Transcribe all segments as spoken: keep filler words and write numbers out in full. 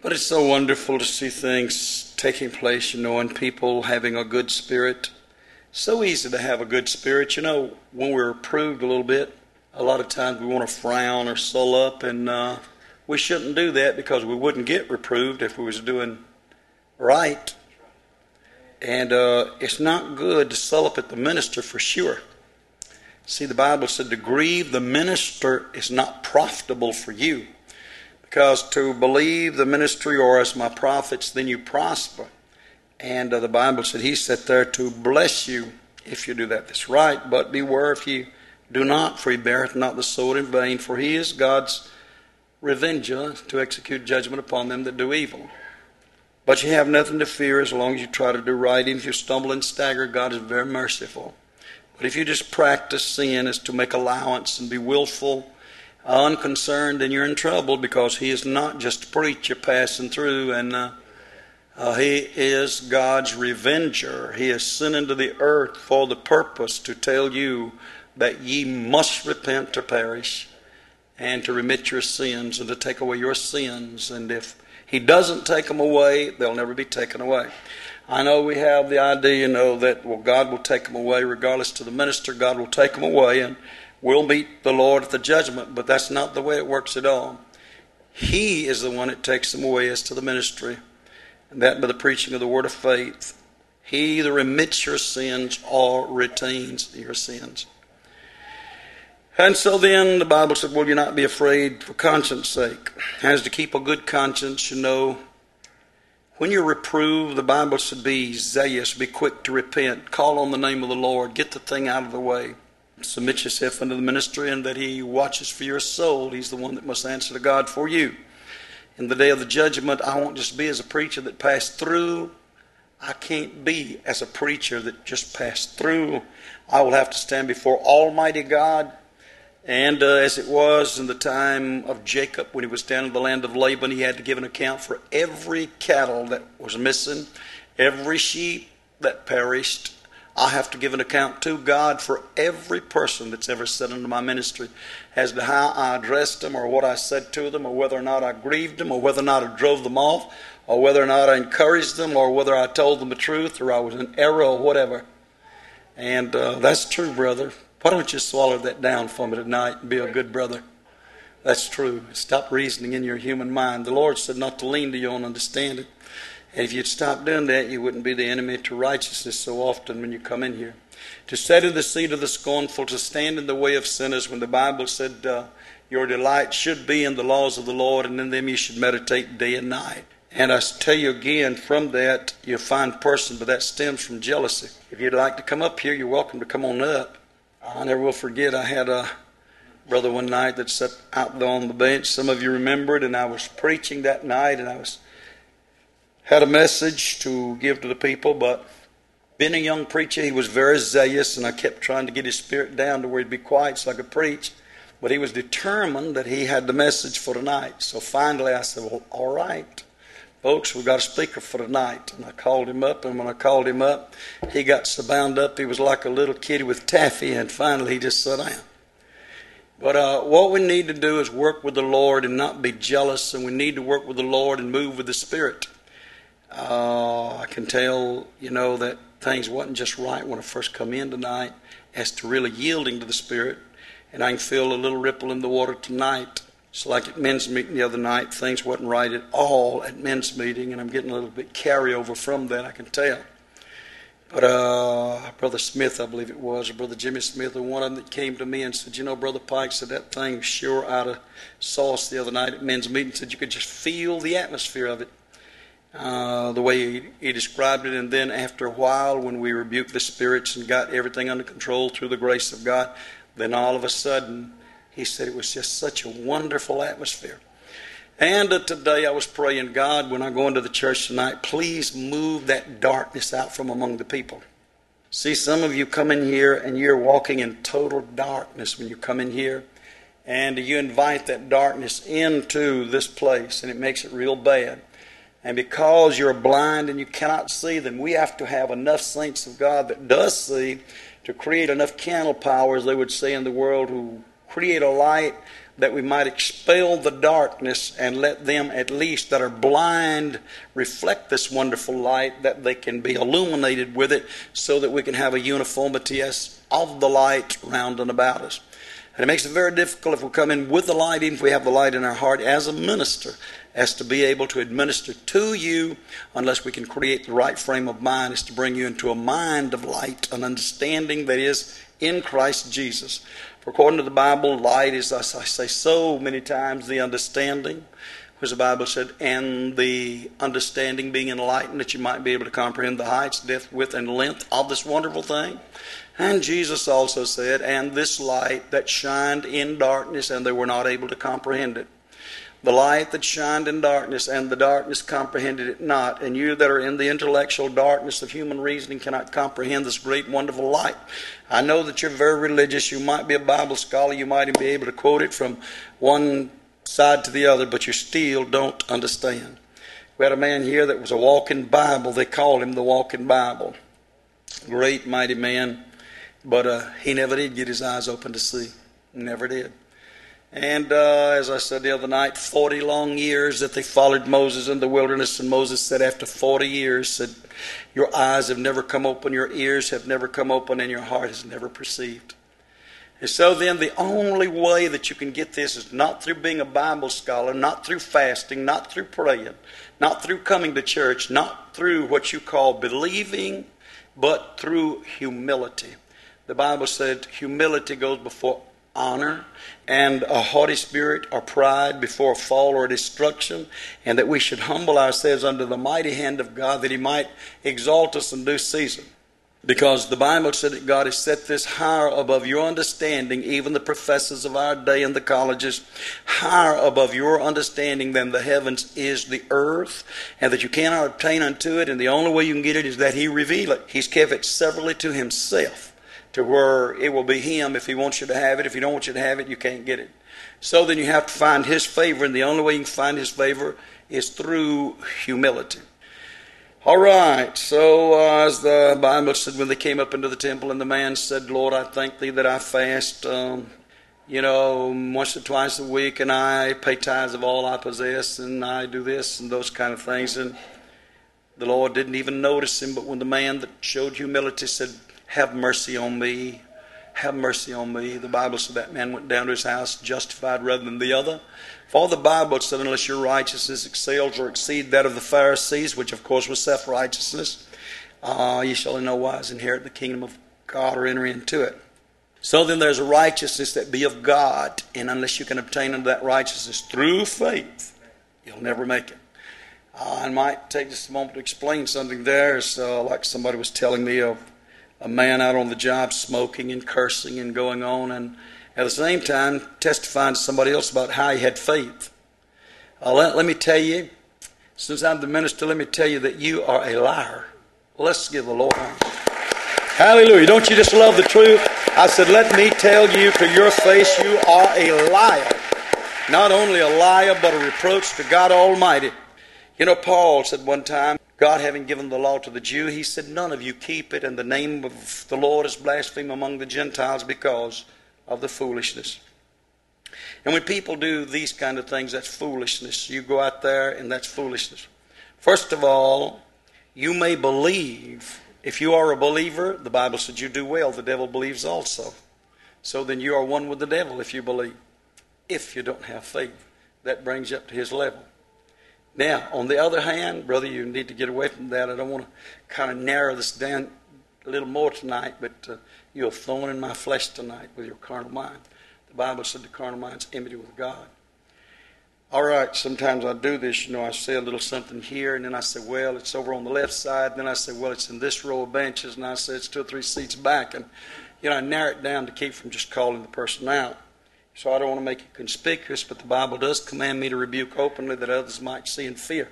But it's so wonderful to see things taking place, you know, and people having a good spirit. So easy to have a good spirit. You know, when we're approved a little bit, a lot of times we want to frown or sul up, and uh, we shouldn't do that because we wouldn't get reproved if we was doing right. And uh, it's not good to sul up at the minister for sure. See, the Bible said to grieve the minister is not profitable for you. Because to believe the ministry or as my prophets, then you prosper. And uh, the Bible said he sat there to bless you if you do that. That's right. But beware if you do not, for he beareth not the sword in vain. For he is God's revenger to execute judgment upon them that do evil. But you have nothing to fear as long as you try to do right. Even if you stumble and stagger, God is very merciful. But if you just practice sin as to make allowance and be willful, unconcerned, then you're in trouble, because he is not just a preacher passing through, and uh, uh, he is God's revenger. He is sent into the earth for the purpose to tell you that ye must repent or perish, and to remit your sins and to take away your sins. And if he doesn't take them away, they'll never be taken away. I know we have the idea, you know, that, well, God will take them away regardless to the minister. God will take them away, and we'll meet the Lord at the judgment. But that's not the way it works at all. He is the one that takes them away as to the ministry, and that by the preaching of the word of faith. He either remits your sins or retains your sins. And so then the Bible said, will you not be afraid for conscience sake? As to keep a good conscience, you know, when you're reproved, the Bible said be zealous, be quick to repent, call on the name of the Lord, get the thing out of the way. Submit yourself unto the ministry, and that he watches for your soul. He's the one that must answer to God for you. In the day of the judgment, I won't just be as a preacher that passed through. I can't be as a preacher that just passed through. I will have to stand before Almighty God. And uh, as it was in the time of Jacob, when he was down in the land of Laban, he had to give an account for every cattle that was missing, every sheep that perished. I have to give an account to God for every person that's ever said into my ministry, as to how I addressed them, or what I said to them, or whether or not I grieved them, or whether or not I drove them off, or whether or not I encouraged them, or whether I told them the truth, or I was in error, or whatever. And uh, that's true, brother. Why don't you swallow that down for me tonight and be a good brother? That's true. Stop reasoning in your human mind. The Lord said not to lean to your own understanding. And if you'd stop doing that, you wouldn't be the enemy to righteousness so often when you come in here. To sit in the seat of the scornful, to stand in the way of sinners, when the Bible said uh, your delight should be in the laws of the Lord, and in them you should meditate day and night. And I tell you again, from that, you're a fine person, but that stems from jealousy. If you'd like to come up here, you're welcome to come on up. I never will forget, I had a brother one night that sat out there on the bench. Some of you remember it, and I was preaching that night, and I was had a message to give to the people, but being a young preacher, he was very zealous, and I kept trying to get his spirit down to where he'd be quiet so I could preach. But he was determined that he had the message for tonight. So finally I said, well, all right, folks, we've got a speaker for tonight. And I called him up, and when I called him up, he got so bound up he was like a little kitty with taffy, and finally he just sat down. But uh, what we need to do is work with the Lord and not be jealous, and we need to work with the Lord and move with the Spirit. Uh, I can tell, you know, that things wasn't just right when I first come in tonight as to really yielding to the Spirit, and I can feel a little ripple in the water tonight. It's like at men's meeting the other night, things wasn't right at all at men's meeting, and I'm getting a little bit carryover from that, I can tell. But uh, Brother Smith, I believe it was, or Brother Jimmy Smith, or one of them that came to me and said, you know, Brother Pike said that thing was sure out of sauce the other night at men's meeting. Said you could just feel the atmosphere of it, uh, the way he, he described it. And then after a while, when we rebuked the spirits and got everything under control through the grace of God, then all of a sudden, he said it was just such a wonderful atmosphere. And uh, today I was praying, God, when I go into the church tonight, please move that darkness out from among the people. See, some of you come in here and you're walking in total darkness when you come in here. And you invite that darkness into this place, and it makes it real bad. And because you're blind and you cannot see them, we have to have enough saints of God that does see to create enough candle power, as they would say in the world, who create a light that we might expel the darkness and let them at least that are blind reflect this wonderful light, that they can be illuminated with it, so that we can have a uniformity as of the light round and about us. And it makes it very difficult if we come in with the light, even if we have the light in our heart as a minister, as to be able to administer to you, unless we can create the right frame of mind, is to bring you into a mind of light, an understanding that is in Christ Jesus. For according to the Bible, light is, as I say so many times, the understanding, which the Bible said, and the understanding being enlightened, that you might be able to comprehend the heights, depth, width, and length of this wonderful thing. And Jesus also said, and this light that shined in darkness, and they were not able to comprehend it. The light that shined in darkness, and the darkness comprehended it not. And you that are in the intellectual darkness of human reasoning cannot comprehend this great, wonderful light. I know that you're very religious. You might be a Bible scholar. You might even be able to quote it from one side to the other, but you still don't understand. We had a man here that was a walking Bible. They called him the walking Bible. Great, mighty man. But uh, he never did get his eyes open to see. Never did. And uh, as I said the other night, forty long years that they followed Moses in the wilderness. And Moses said after forty years, said, your eyes have never come open, your ears have never come open, and your heart has never perceived. And so then the only way that you can get this is not through being a Bible scholar, not through fasting, not through praying, not through coming to church, not through what you call believing, but through humility. The Bible said humility goes before honor, and a haughty spirit or pride before a fall or destruction, and that we should humble ourselves under the mighty hand of God, that He might exalt us in due season. Because the Bible said that God has set this higher above your understanding, even the professors of our day in the colleges, higher above your understanding than the heavens is the earth, and that you cannot obtain unto it, and the only way you can get it is that He reveal it. He's kept it severally to Himself, to where it will be Him if He wants you to have it. If He don't want you to have it, you can't get it. So then you have to find His favor, and the only way you can find His favor is through humility. All right, so uh, as the Bible said, when they came up into the temple, and the man said, Lord, I thank Thee that I fast, um, you know, once or twice a week, and I pay tithes of all I possess, and I do this and those kind of things. And the Lord didn't even notice him, but when the man that showed humility said, have mercy on me, have mercy on me, the Bible said that man went down to his house justified rather than the other. For the Bible said, unless your righteousness excels or exceed that of the Pharisees, which of course was self-righteousness, uh, ye shall in no wise inherit the kingdom of God or enter into it. So then there's a righteousness that be of God, and unless you can obtain unto that righteousness through faith, you'll never make it. Uh, I might take just a moment to explain something there. So, like somebody was telling me of a man out on the job smoking and cursing and going on, and at the same time testifying to somebody else about how he had faith. Uh, let, let me tell you, since I'm the minister, let me tell you that you are a liar. Let's give the Lord honor. Hallelujah. Don't you just love the truth? I said, let me tell you to your face, you are a liar. Not only a liar, but a reproach to God Almighty. You know, Paul said one time, God having given the law to the Jew, he said, none of you keep it, and the name of the Lord is blasphemed among the Gentiles because of the foolishness. And when people do these kind of things, that's foolishness. You go out there and that's foolishness. First of all, you may believe. If you are a believer, the Bible said you do well. The devil believes also. So then you are one with the devil if you believe. If you don't have faith, that brings you up to his level. Now, on the other hand, brother, you need to get away from that. I don't want to kind of narrow this down a little more tonight, but uh, you're a thorn in my flesh tonight with your carnal mind. The Bible said the carnal mind's enmity with God. All right, sometimes I do this, you know, I say a little something here, and then I say, well, it's over on the left side. And then I say, well, it's in this row of benches, and I say it's two or three seats back. And, you know, I narrow it down to keep from just calling the person out. So I don't want to make it conspicuous, but the Bible does command me to rebuke openly that others might see and fear.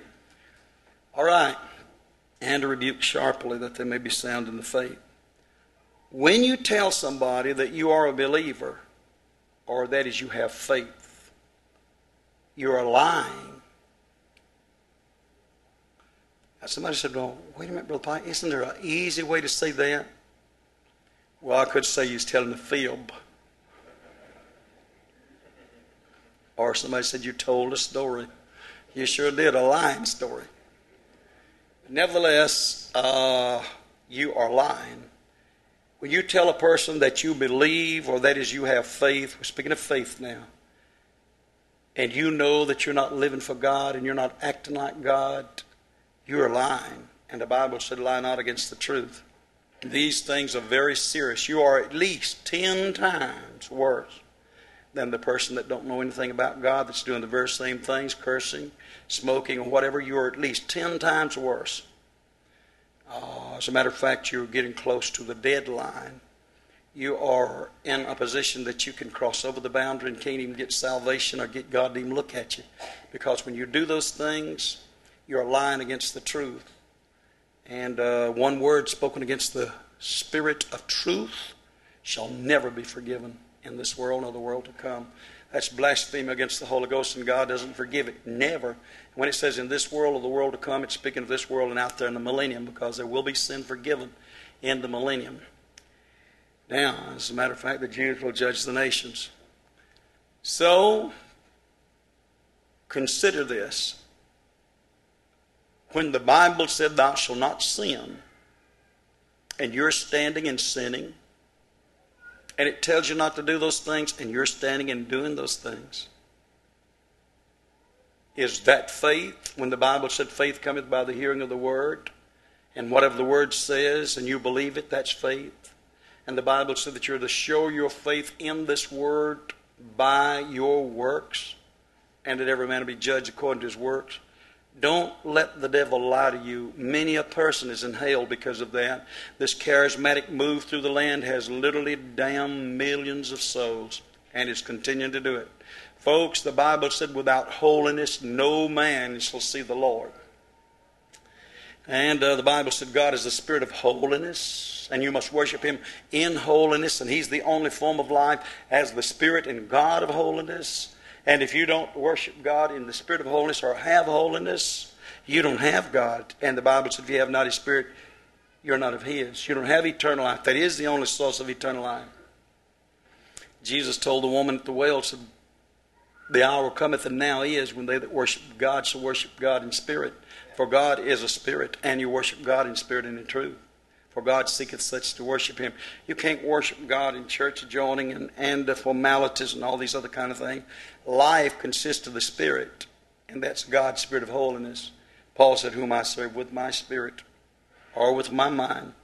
All right. And to rebuke sharply that they may be sound in the faith. When you tell somebody that you are a believer, or that is you have faith, you are lying. Now somebody said, well, wait a minute, Brother Pike, isn't there an easy way to say that? Well, I could say you're telling a fib. Or somebody said, you told a story. You sure did, a lying story. Nevertheless, uh, you are lying. When you tell a person that you believe, or that is you have faith, we're speaking of faith now, and you know that you're not living for God and you're not acting like God, you're lying. And the Bible said, lie not against the truth. These things are very serious. You are at least ten times worse than the person that don't know anything about God, that's doing the very same things, cursing, smoking, or whatever. You are at least ten times worse. Uh, as a matter of fact, you're getting close to the deadline. You are in a position that you can cross over the boundary and can't even get salvation or get God to even look at you. Because when you do those things, you're lying against the truth. And uh, one word spoken against the Spirit of truth shall never be forgiven in this world nor the world to come. That's blasphemy against the Holy Ghost, and God doesn't forgive it. Never. When it says in this world or the world to come, it's speaking of this world and out there in the millennium, because there will be sin forgiven in the millennium. Now, as a matter of fact, the Jews will judge the nations. So, consider this. When the Bible said, thou shalt not sin, and you're standing and sinning, and it tells you not to do those things, and you're standing and doing those things, is that faith? When the Bible said faith cometh by the hearing of the word, and whatever the word says, and you believe it, that's faith. And the Bible said that you're to show your faith in this word by your works, and that every man will be judged according to his works. Don't let the devil lie to you. Many a person is in hell because of that. This charismatic move through the land has literally damned millions of souls, and is continuing to do it. Folks, the Bible said, without holiness no man shall see the Lord. And uh, the Bible said God is the Spirit of holiness, and you must worship Him in holiness, and He's the only form of life as the Spirit and God of holiness. And if you don't worship God in the Spirit of holiness or have holiness, you don't have God. And the Bible says if you have not His Spirit, you're not of His. You don't have eternal life. That is the only source of eternal life. Jesus told the woman at the well, said, the hour cometh and now is when they that worship God shall worship God in spirit. For God is a spirit, and you worship God in spirit and in truth. For God seeketh such to worship Him. You can't worship God in church joining and, and the formalities and all these other kind of things. Life consists of the Spirit, and that's God's Spirit of holiness. Paul said, whom I serve with my spirit, or with my mind.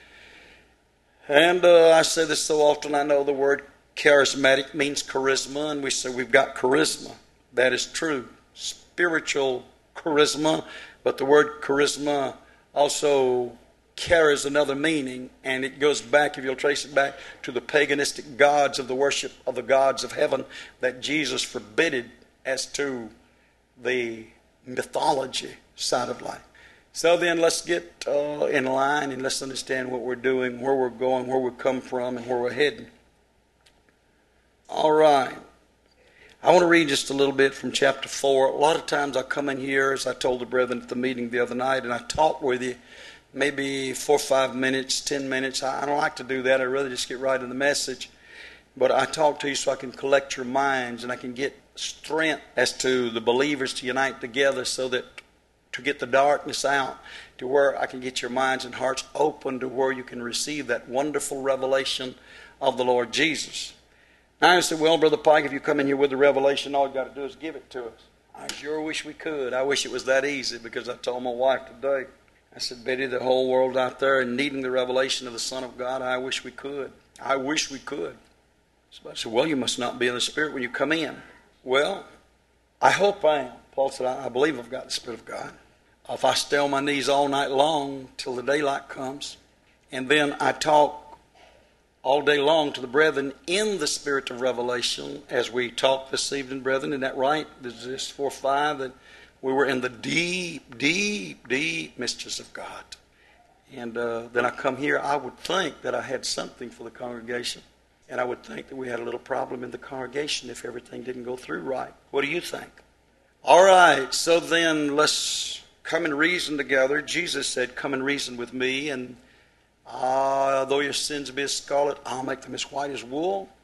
And uh, I say this so often, I know the word charismatic means charisma, and we say we've got charisma. That is true. Spiritual charisma, but the word charisma also carries another meaning, and it goes back, if you'll trace it back, to the paganistic gods of the worship of the gods of heaven that Jesus forbidded as to the mythology side of life. So then let's get uh, in line and let's understand what we're doing, where we're going, where we've come from, and where we're heading. All right. I want to read just a little bit from chapter four. A lot of times I come in here, as I told the brethren at the meeting the other night, and I talk with you maybe four or five minutes, ten minutes. I don't like to do that. I'd rather just get right in the message. But I talk to you so I can collect your minds and I can get strength as to the believers to unite together so that to get the darkness out, to where I can get your minds and hearts open to where you can receive that wonderful revelation of the Lord Jesus. Now I said, well, Brother Pike, if you come in here with the revelation, all you got to do is give it to us. I sure wish we could. I wish it was that easy, because I told my wife today, I said, Betty, the whole world out there and needing the revelation of the Son of God, I wish we could. I wish we could. So I said, well, you must not be in the Spirit when you come in. Well, I hope I am. Paul said, I believe I've got the Spirit of God. If I stay on my knees all night long till the daylight comes, and then I talk all day long to the brethren in the spirit of revelation, as we talked this evening, brethren, isn't that right? There's this four five that we were in the deep, deep, deep mysteries of God. And uh, then I come here, I would think that I had something for the congregation. And I would think that we had a little problem in the congregation if everything didn't go through right. What do you think? All right, so then let's come and reason together. Jesus said, come and reason with me, and uh, though your sins be as scarlet, I'll make them as white as wool.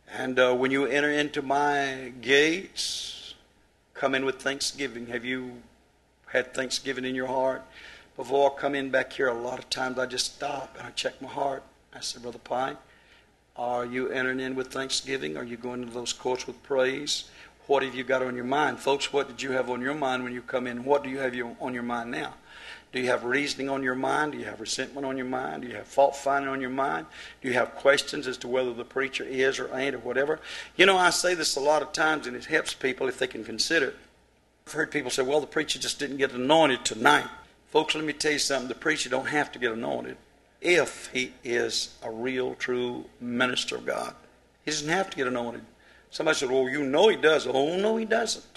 And uh, when you enter into my gates, come in with thanksgiving. Have you had thanksgiving in your heart? Before I come in back here, a lot of times I just stop and I check my heart. I say, Brother Pine, are you entering in with thanksgiving? Are you going into those courts with praise? What have you got on your mind? Folks, what did you have on your mind when you come in? What do you have on your mind now? Do you have reasoning on your mind? Do you have resentment on your mind? Do you have fault finding on your mind? Do you have questions as to whether the preacher is or ain't or whatever? You know, I say this a lot of times, and it helps people if they can consider it. I've heard people say, well, the preacher just didn't get anointed tonight. Folks, let me tell you something. The preacher don't have to get anointed if he is a real, true minister of God. He doesn't have to get anointed. Somebody said, well, you know he does. Oh, no, he doesn't.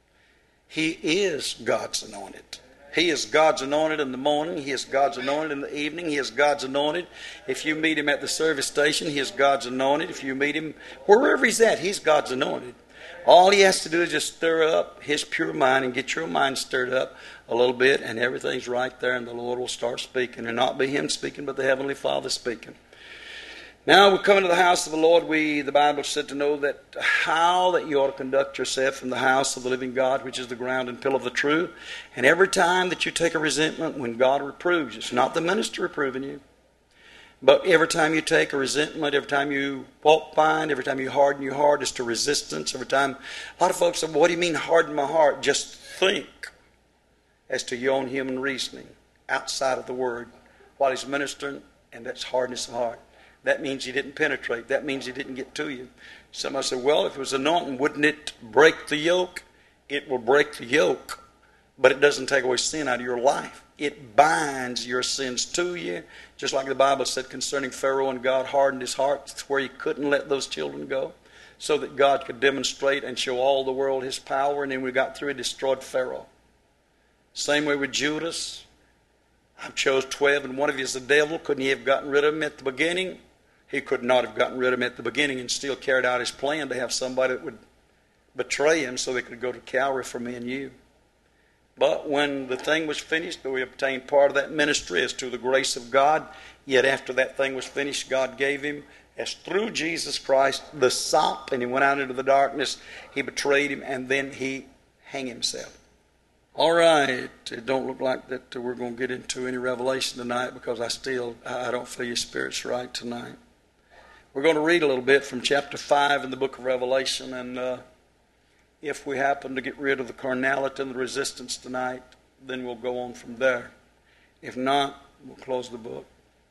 He is God's anointed. He is God's anointed in the morning. He is God's anointed in the evening. He is God's anointed. If you meet him at the service station, he is God's anointed. If you meet him wherever he's at, he's God's anointed. All he has to do is just stir up his pure mind and get your mind stirred up a little bit, and everything's right there, and the Lord will start speaking. And not be him speaking, but the Heavenly Father speaking. Now we come into the house of the Lord. We, the Bible said to know that how that you ought to conduct yourself in the house of the living God, which is the ground and pillar of the truth. And every time that you take a resentment when God reproves you, it's not the minister reproving you, but every time you take a resentment, every time you fault find, every time you harden your heart, it's to resistance. Every time, a lot of folks say, well, what do you mean harden my heart? Just think as to your own human reasoning outside of the Word while he's ministering, and that's hardness of heart. That means he didn't penetrate. That means he didn't get to you. Somebody said, well, if it was anointing, wouldn't it break the yoke? It will break the yoke, but it doesn't take away sin out of your life. It binds your sins to you, just like the Bible said concerning Pharaoh, and God hardened his heart to where he couldn't let those children go, so that God could demonstrate and show all the world his power, and then we got through and destroyed Pharaoh. Same way with Judas. I chose twelve, and one of you is the devil. Couldn't he have gotten rid of him at the beginning? He could not have gotten rid of him at the beginning and still carried out his plan to have somebody that would betray him so they could go to Calvary for me and you. But when the thing was finished, we obtained part of that ministry as to the grace of God. Yet after that thing was finished, God gave him, as through Jesus Christ, the sop, and he went out into the darkness. He betrayed him, and then he hanged himself. All right, it don't look like that we're going to get into any revelation tonight, because I still, I don't feel your spirit's right tonight. We're going to read a little bit from chapter five in the book of Revelation, and uh, if we happen to get rid of the carnality and the resistance tonight, then we'll go on from there. If not, we'll close the book.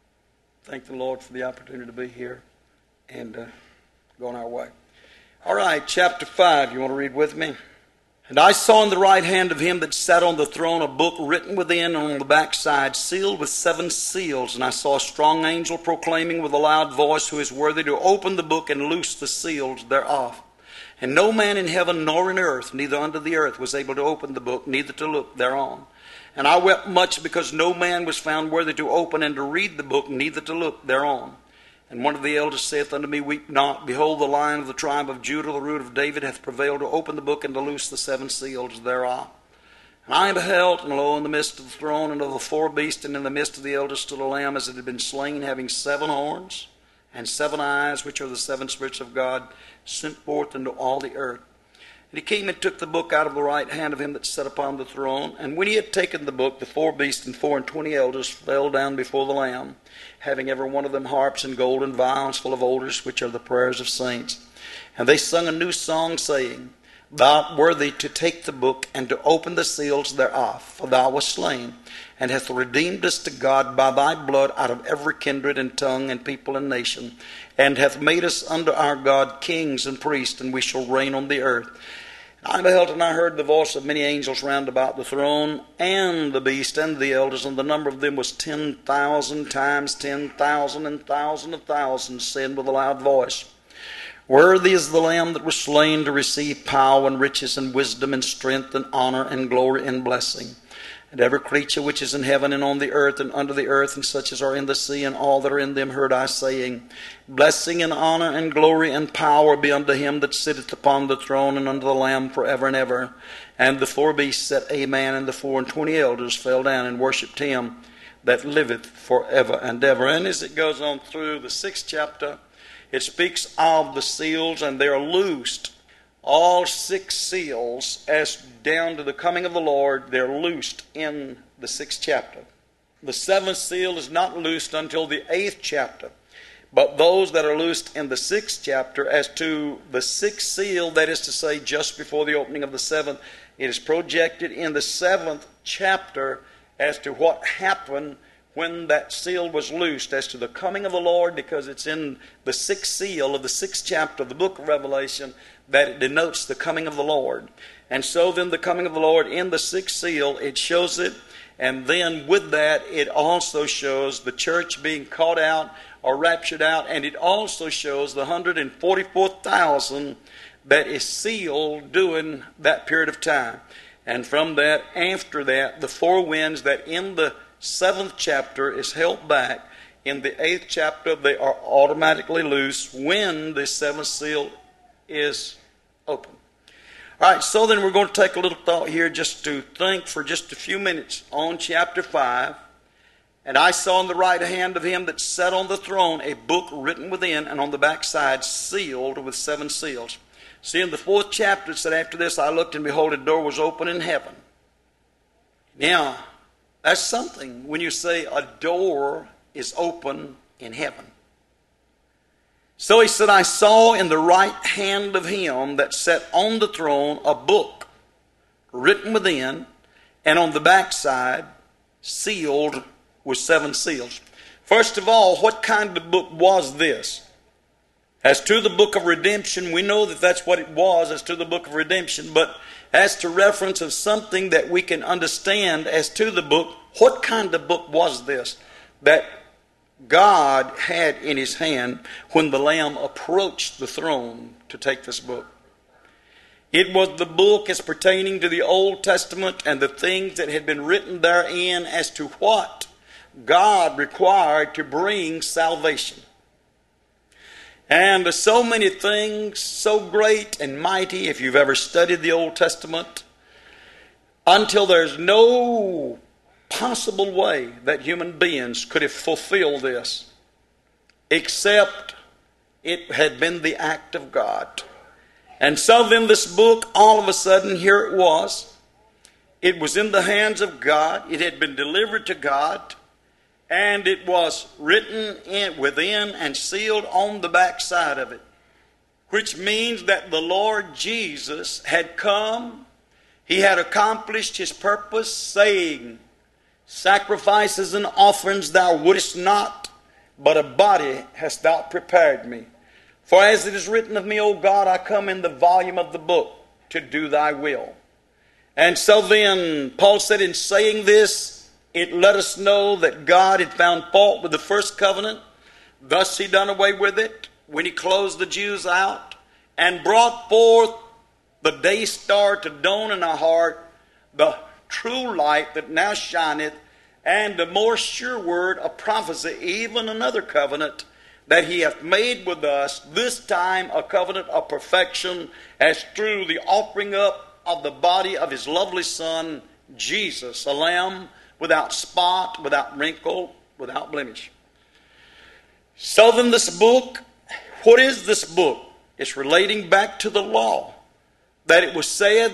Thank the Lord for the opportunity to be here and uh, go on our way. All right, chapter five, you want to read with me? And I saw in the right hand of him that sat on the throne a book written within and on the backside, sealed with seven seals. And I saw a strong angel proclaiming with a loud voice, who is worthy to open the book and loose the seals thereof. And no man in heaven nor in earth, neither under the earth, was able to open the book, neither to look thereon. And I wept much, because no man was found worthy to open and to read the book, neither to look thereon. And one of the elders saith unto me, Weep not. Behold, the Lion of the tribe of Judah, the root of David, hath prevailed to open the book and to loose the seven seals thereof. And I beheld, and lo, in the midst of the throne and of the four beasts, and in the midst of the elders stood a lamb as it had been slain, having seven horns and seven eyes, which are the seven spirits of God, sent forth into all the earth. And he came and took the book out of the right hand of him that sat upon the throne. And when he had taken the book, the four beasts and four and twenty elders fell down before the Lamb, having every one of them harps and golden vials full of odors, which are the prayers of saints. And they sung a new song, saying, Thou art worthy to take the book and to open the seals thereof, for thou wast slain, and hast redeemed us to God by thy blood out of every kindred and tongue and people and nation, and hath made us unto our God kings and priests, and we shall reign on the earth. And I beheld, and I heard the voice of many angels round about the throne, and the beast, and the elders, and the number of them was ten thousand times ten thousand, and thousand of thousands, saying with a loud voice, Worthy is the Lamb that was slain to receive power and riches and wisdom and strength and honor and glory and blessing. And every creature which is in heaven and on the earth and under the earth, and such as are in the sea, and all that are in them, heard I saying, Blessing and honor and glory and power be unto him that sitteth upon the throne and unto the Lamb forever and ever. And the four beasts said, Amen. And the four and twenty elders fell down and worshipped him that liveth forever and ever. And as it goes on through the sixth chapter, it speaks of the seals, and they are loosed. All six seals, as down to the coming of the Lord, they're loosed in the sixth chapter. The seventh seal is not loosed until the eighth chapter. But those that are loosed in the sixth chapter, as to the sixth seal, that is to say, just before the opening of the seventh, it is projected in the seventh chapter as to what happened when that seal was loosed, as to the coming of the Lord, because it's in the sixth seal of the sixth chapter of the book of Revelation that it denotes the coming of the Lord. And so then the coming of the Lord in the sixth seal, it shows it. And then with that, it also shows the church being caught out or raptured out. And it also shows the one hundred forty-four thousand that is sealed during that period of time. And from that, after that, the four winds that in the seventh chapter is held back. In the eighth chapter, they are automatically loose when the seventh seal is open. All right, so then we're going to take a little thought here just to think for just a few minutes on chapter five. And I saw in the right hand of him that sat on the throne a book written within, and on the backside sealed with seven seals. See, in the fourth chapter it said, after this I looked, and behold, a door was open in heaven. Now, that's something when you say a door is open in heaven. So he said, I saw in the right hand of him that sat on the throne a book written within, and on the backside sealed with seven seals. First of all, what kind of book was this? As to the book of redemption, we know that that's what it was, as to the book of redemption. But as to reference of something that we can understand as to the book, what kind of book was this that God had in his hand when the Lamb approached the throne to take this book? It was the book as pertaining to the Old Testament and the things that had been written therein as to what God required to bring salvation. And so many things, so great and mighty, if you've ever studied the Old Testament, until there's no possible way that human beings could have fulfilled this, except it had been the act of God. And so then this book, all of a sudden, here it was. It was in the hands of God. It had been delivered to God. And it was written in, within and sealed on the backside of it. Which means that the Lord Jesus had come. He had accomplished his purpose, saying, sacrifices and offerings thou wouldest not, but a body hast thou prepared me. For as it is written of me, O God, I come in the volume of the book to do thy will. And so then, Paul said in saying this, it let us know that God had found fault with the first covenant. Thus he done away with it when he closed the Jews out and brought forth the day star to dawn in our heart, the true light that now shineth, and the more sure word of prophecy, even another covenant that he hath made with us, this time a covenant of perfection, as through the offering up of the body of his lovely Son, Jesus, a lamb without spot, without wrinkle, without blemish. So then this book, what is this book? It's relating back to the law, that it was said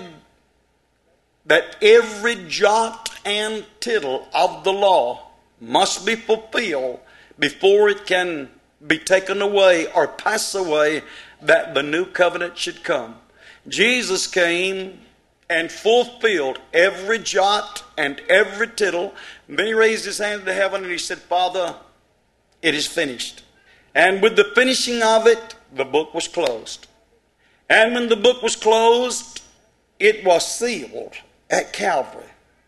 that every jot and tittle of the law must be fulfilled before it can be taken away or pass away, that the new covenant should come. Jesus came and fulfilled every jot and every tittle. And then he raised his hand to heaven and he said, Father, it is finished. And with the finishing of it, the book was closed. And when the book was closed, it was sealed at Calvary.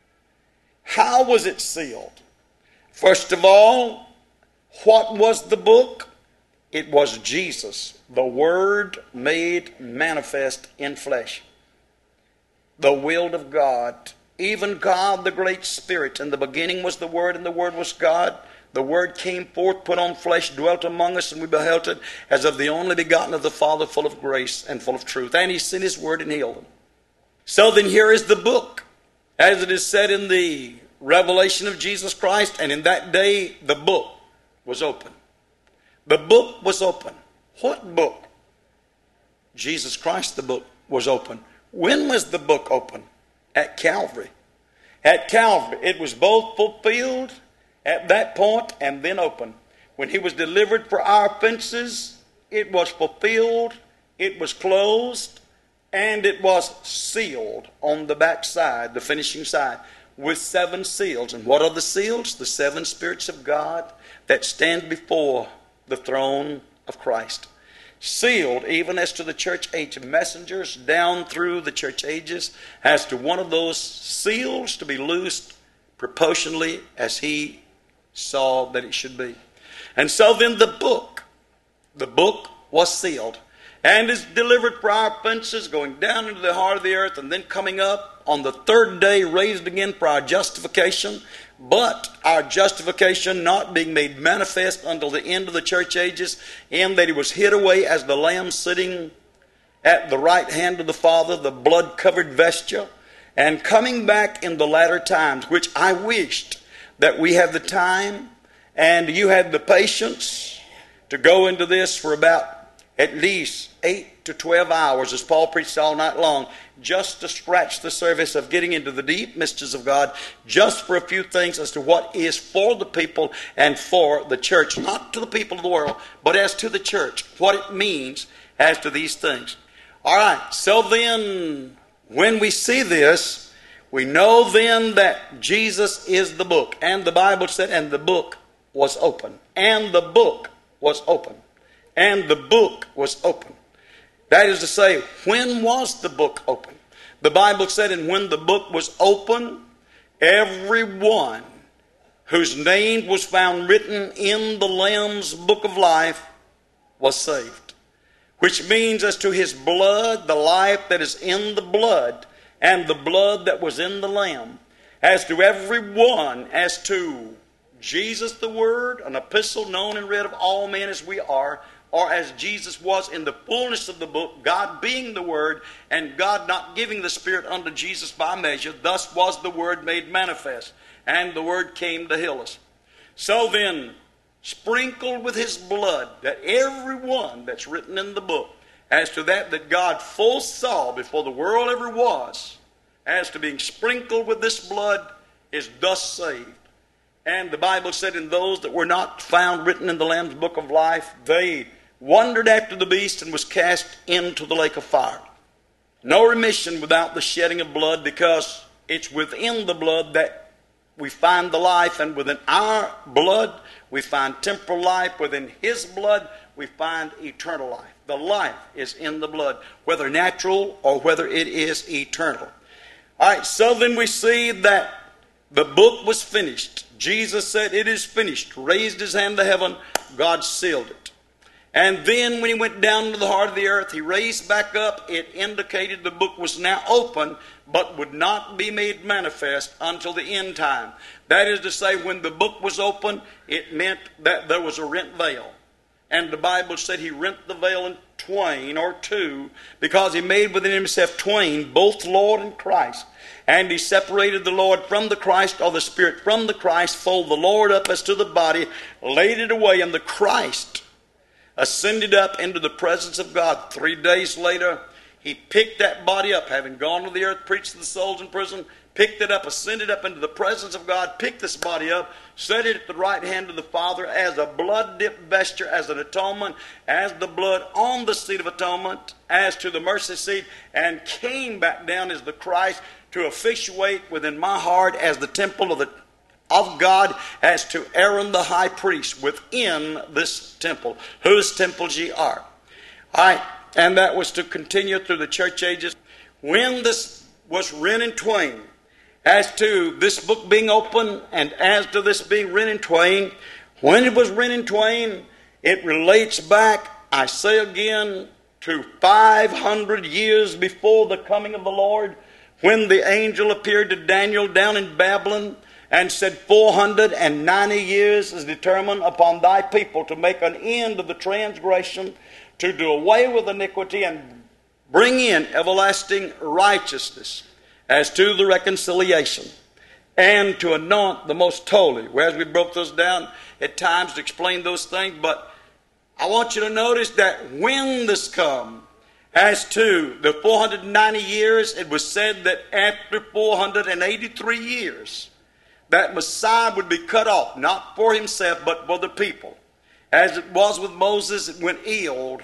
How was it sealed? First of all, what was the book? It was Jesus, the Word made manifest in flesh. The will of God, even God, the great Spirit. In the beginning was the Word, and the Word was God. The Word came forth, put on flesh, dwelt among us, and we beheld it as of the only begotten of the Father, full of grace and full of truth. And he sent his Word and healed them. So then here is the book. As it is said in the revelation of Jesus Christ, and in that day the book was open. The book was open. What book? Jesus Christ, the book was open. When was the book open? At Calvary. At Calvary, it was both fulfilled at that point and then open. When he was delivered for our offenses, it was fulfilled, it was closed, and it was sealed on the back side, the finishing side, with seven seals. And what are the seals? The seven spirits of God that stand before the throne of Christ. Sealed even as to the church age messengers down through the church ages, as to one of those seals to be loosed proportionally as he saw that it should be. And so then the book, the book was sealed and is delivered for our offenses, going down into the heart of the earth and then coming up on the third day, raised again for our justification. But our justification not being made manifest until the end of the church ages, in that he was hid away as the Lamb sitting at the right hand of the Father, the blood-covered vesture, and coming back in the latter times, which I wished that we had the time and you had the patience to go into this for about at least eight to twelve hours, as Paul preached all night long, just to scratch the surface of getting into the deep mysteries of God, just for a few things as to what is for the people and for the church. Not to the people of the world, but as to the church, what it means as to these things. All right, so then, when we see this, we know then that Jesus is the book. And the Bible said, and the book was open. And the book was open. And the book was open. That is to say, when was the book open? The Bible said, and when the book was open, everyone whose name was found written in the Lamb's book of life was saved. Which means as to his blood, the life that is in the blood, and the blood that was in the Lamb, as to everyone, as to Jesus the Word, an epistle known and read of all men as we are, or as Jesus was in the fullness of the book, God being the Word, and God not giving the Spirit unto Jesus by measure, thus was the Word made manifest, and the Word came to heal us. So then, sprinkled with his blood, that every one that's written in the book, as to that that God full saw before the world ever was, as to being sprinkled with this blood, is thus saved. And the Bible said, in those that were not found written in the Lamb's book of life, they wandered after the beast and was cast into the lake of fire. No remission without the shedding of blood, because it's within the blood that we find the life, and within our blood we find temporal life. Within his blood we find eternal life. The life is in the blood, whether natural or whether it is eternal. All right, so then we see that the book was finished. Jesus said, it is finished. Raised his hand to heaven. God sealed it. And then when he went down into the heart of the earth, he raised back up. It indicated the book was now open, but would not be made manifest until the end time. That is to say, when the book was open, it meant that there was a rent veil. And the Bible said he rent the veil in twain or two, because he made within himself twain, both Lord and Christ. And he separated the Lord from the Christ, or the Spirit from the Christ, folded the Lord up as to the body, laid it away, and the Christ ascended up into the presence of God. Three days later, he picked that body up, having gone to the earth, preached to the souls in prison, picked it up, ascended up into the presence of God, picked this body up, set it at the right hand of the Father as a blood-dipped vesture, as an atonement, as the blood on the seat of atonement, as to the mercy seat, and came back down as the Christ to officiate within my heart as the temple of the of God, as to Aaron the high priest within this temple, whose temples ye are. All right, and that was to continue through the church ages. When this was rent in twain, as to this book being open, and as to this being rent in twain, when it was rent in twain, it relates back, I say again, to five hundred years before the coming of the Lord, when the angel appeared to Daniel down in Babylon and said, four hundred ninety years is determined upon thy people to make an end of the transgression, to do away with iniquity, and bring in everlasting righteousness as to the reconciliation, and to anoint the most holy. Whereas we broke those down at times to explain those things, but I want you to notice that when this come, as to the four hundred ninety years, it was said that after four hundred eighty-three years, that Messiah would be cut off, not for himself, but for the people. As it was with Moses, it went ill,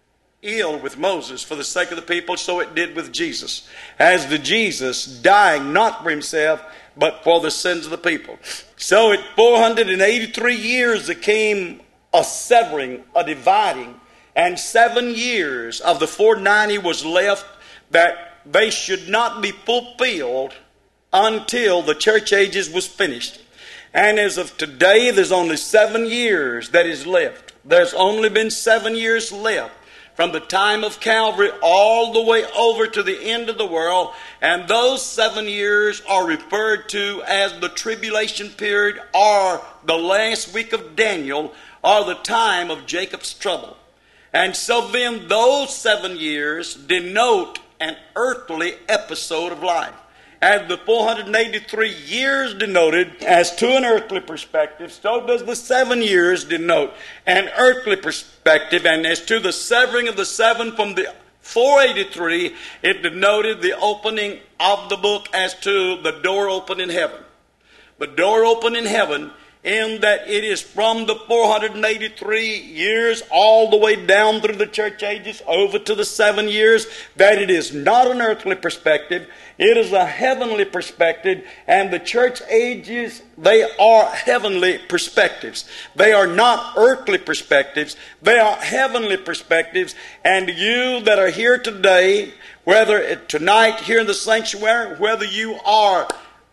ill with Moses for the sake of the people, so it did with Jesus. As the Jesus dying not for himself, but for the sins of the people. So at four hundred eighty-three years, there came a severing, a dividing, and seven years of the four hundred ninety was left that they should not be fulfilled until the church ages was finished. And as of today, there's only seven years that is left. There's only been seven years left from the time of Calvary all the way over to the end of the world. And those seven years are referred to as the tribulation period, or the last week of Daniel, or the time of Jacob's trouble. And so then those seven years denote an earthly episode of life. As the four hundred eighty-three years denoted as to an earthly perspective, so does the seven years denote an earthly perspective. And as to the severing of the seven from the four hundred eighty-three, it denoted the opening of the book as to the door open in heaven. The door open in heaven, in that it is from the four hundred eighty-three years all the way down through the church ages over to the seven years, that it is not an earthly perspective, it is a heavenly perspective. And the church ages, they are heavenly perspectives. They are not earthly perspectives, they are heavenly perspectives. And you that are here today, whether tonight here in the sanctuary, whether you are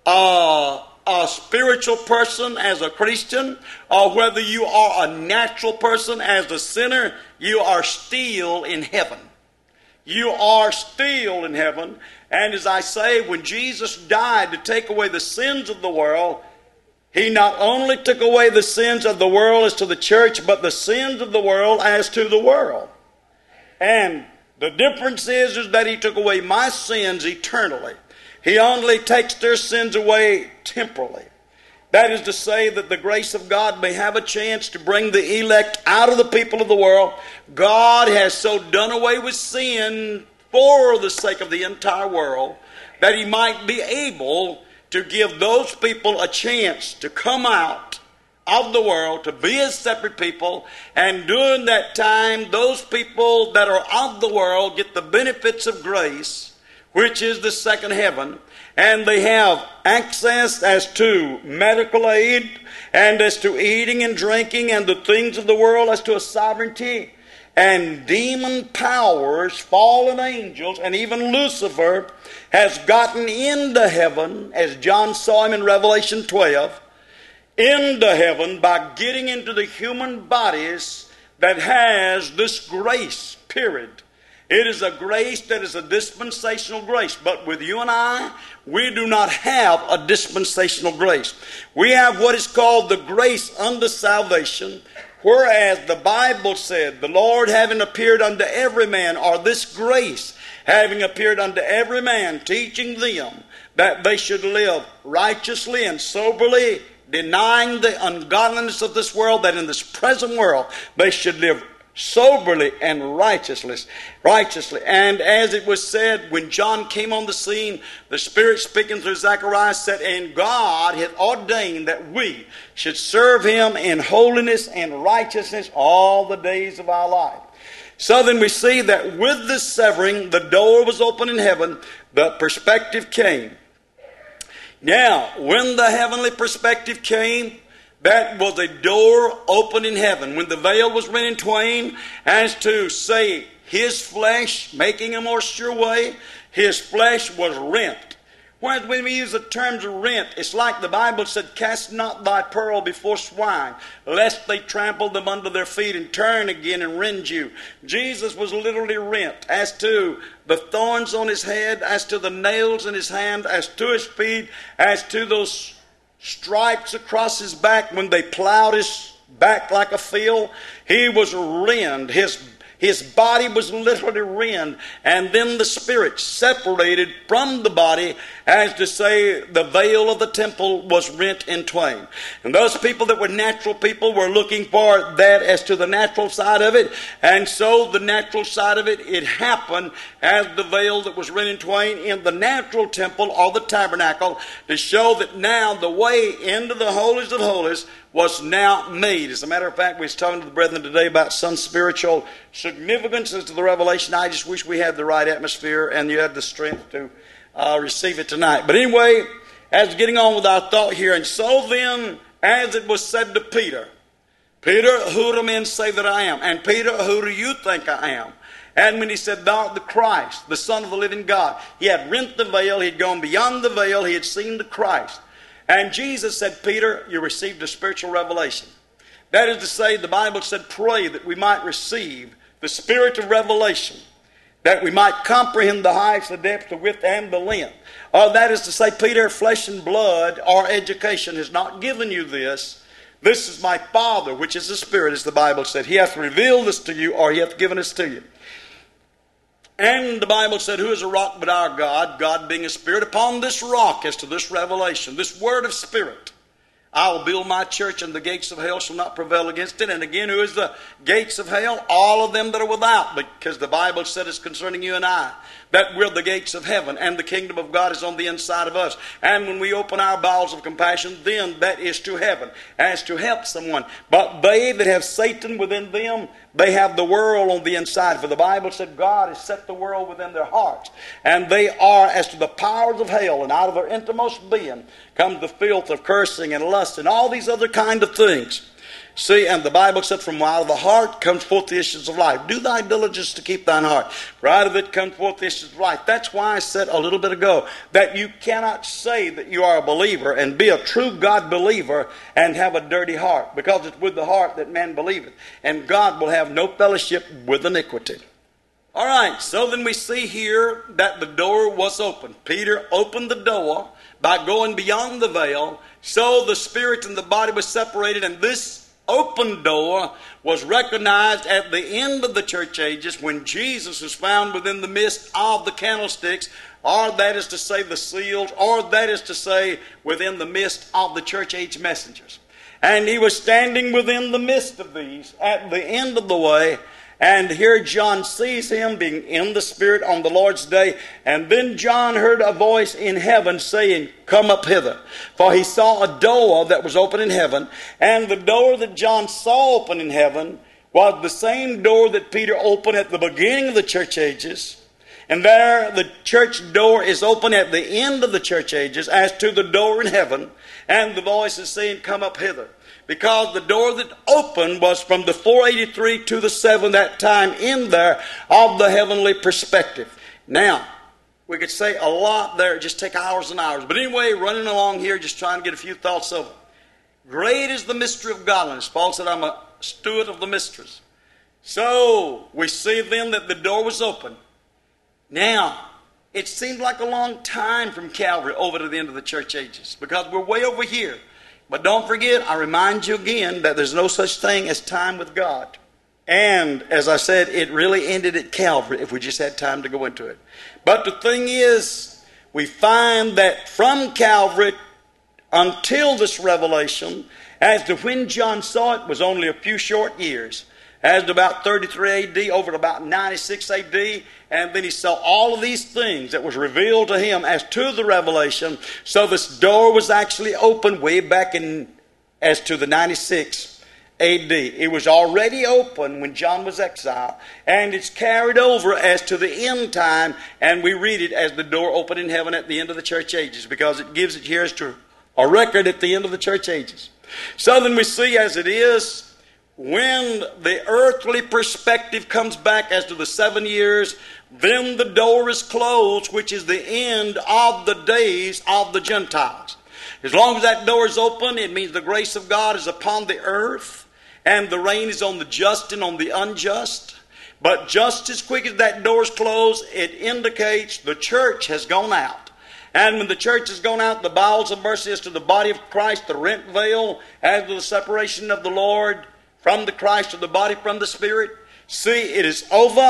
uh a spiritual person as a Christian, or whether you are a natural person as a sinner, you are still in heaven. You are still in heaven. And as I say, when Jesus died to take away the sins of the world, he not only took away the sins of the world as to the church, but the sins of the world as to the world. And the difference is, is that he took away my sins eternally. He only takes their sins away temporally. That is to say that the grace of God may have a chance to bring the elect out of the people of the world. God has so done away with sin for the sake of the entire world that he might be able to give those people a chance to come out of the world, to be a separate people. And during that time, those people that are of the world get the benefits of grace, which is the second heaven, and they have access as to medical aid, and as to eating and drinking, and the things of the world, as to a sovereignty. And demon powers, fallen angels, and even Lucifer has gotten into heaven, as John saw him in Revelation twelve, into heaven by getting into the human bodies that has this grace, period. It is a grace that is a dispensational grace. But with you and I, we do not have a dispensational grace. We have what is called the grace unto salvation, whereas the Bible said, the Lord having appeared unto every man, or this grace having appeared unto every man, teaching them that they should live righteously and soberly, denying the ungodliness of this world, that in this present world they should live soberly and righteously. righteously. And as it was said, when John came on the scene, the Spirit speaking through Zechariah said, and God had ordained that we should serve him in holiness and righteousness all the days of our life. So then we see that with this severing, the door was open in heaven, the perspective came. Now, when the heavenly perspective came, that was a door open in heaven. When the veil was rent in twain, as to say his flesh, making a more sure way, his flesh was rent. Whereas when we use the terms of rent, it's like the Bible said, cast not thy pearl before swine, lest they trample them under their feet and turn again and rend you. Jesus was literally rent. As to the thorns on his head, as to the nails in his hand, as to his feet, as to those stripes across his back when they plowed his back like a field, he was rend. His His body was literally rend, and then the Spirit separated from the body, as to say the veil of the temple was rent in twain. And those people that were natural people were looking for that as to the natural side of it. And so the natural side of it, it happened as the veil that was rent in twain in the natural temple or the tabernacle, to show that now the way into the holies of holies was now made. As a matter of fact, we was talking to the brethren today about some spiritual significances to the revelation. I just wish we had the right atmosphere and you had the strength to uh, receive it tonight. But anyway, as getting on with our thought here, and so then, as it was said to Peter, Peter, who do men say that I am? And Peter, who do you think I am? And when he said, thou art the Christ, the Son of the living God, he had rent the veil, he had gone beyond the veil, he had seen the Christ. And Jesus said, Peter, you received a spiritual revelation. That is to say, the Bible said, pray that we might receive the spirit of revelation, that we might comprehend the heights, the depths, the width, and the length. Or that is to say, Peter, flesh and blood or education has not given you this. This is my Father, which is the Spirit, as the Bible said. He hath revealed this to you, or he hath given this to you. And the Bible said, who is a rock but our God? God being a spirit. Upon this rock, as to this revelation, this word of spirit, I will build my church, and the gates of hell shall not prevail against it. And again, who is the gates of hell? All of them that are without, because the Bible said it's concerning you and I, that we're the gates of heaven, and the kingdom of God is on the inside of us. And when we open our bowels of compassion, then that is to heaven, as to help someone. But they that have Satan within them, they have the world on the inside. For the Bible said God has set the world within their hearts. And they are as to the powers of hell, and out of their innermost being comes the filth of cursing and lust and all these other kind of things. See, and the Bible said, from out of the heart comes forth the issues of life. Do thy diligence to keep thine heart, for out of it comes forth the issues of life. That's why I said a little bit ago that you cannot say that you are a believer and be a true God believer and have a dirty heart, because it's with the heart that man believeth, and God will have no fellowship with iniquity. All right, so then we see here that the door was open. Peter opened the door by going beyond the veil, so the spirit and the body was separated, and this open door was recognized at the end of the church ages when Jesus was found within the midst of the candlesticks, or that is to say the seals, or that is to say within the midst of the church age messengers. And he was standing within the midst of these at the end of the way. And here John sees him being in the Spirit on the Lord's day. And then John heard a voice in heaven saying, come up hither. For he saw a door that was open in heaven. And the door that John saw open in heaven was the same door that Peter opened at the beginning of the church ages. And there the church door is open at the end of the church ages as to the door in heaven. And the voice is saying, come up hither. Because the door that opened was from the four eighty-three to the seven, that time in there of the heavenly perspective. Now, we could say a lot there, just take hours and hours. But anyway, running along here, just trying to get a few thoughts over. Great is the mystery of godliness. Paul said, I'm a steward of the mysteries. So, we see then that the door was open. Now, it seemed like a long time from Calvary over to the end of the church ages, because we're way over here. But don't forget, I remind you again that there's no such thing as time with God. And as I said, it really ended at Calvary if we just had time to go into it. But the thing is, we find that from Calvary until this revelation, as to when John saw it, was only a few short years. As to about thirty-three A D, over to about ninety-six A D, and then he saw all of these things that was revealed to him as to the revelation. So this door was actually open way back in as to the ninety-six A D. It was already open when John was exiled, and it's carried over as to the end time, and we read it as the door opened in heaven at the end of the church ages, because it gives it here as to a record at the end of the church ages. So then we see as it is, when the earthly perspective comes back as to the seven years, then the door is closed, which is the end of the days of the Gentiles. As long as that door is open, it means the grace of God is upon the earth, and the rain is on the just and on the unjust. But just as quick as that door is closed, it indicates the church has gone out. And when the church has gone out, the bowels of mercy as to the body of Christ, the rent veil, as to the separation of the Lord from the Christ, of the body from the Spirit. See, it is over,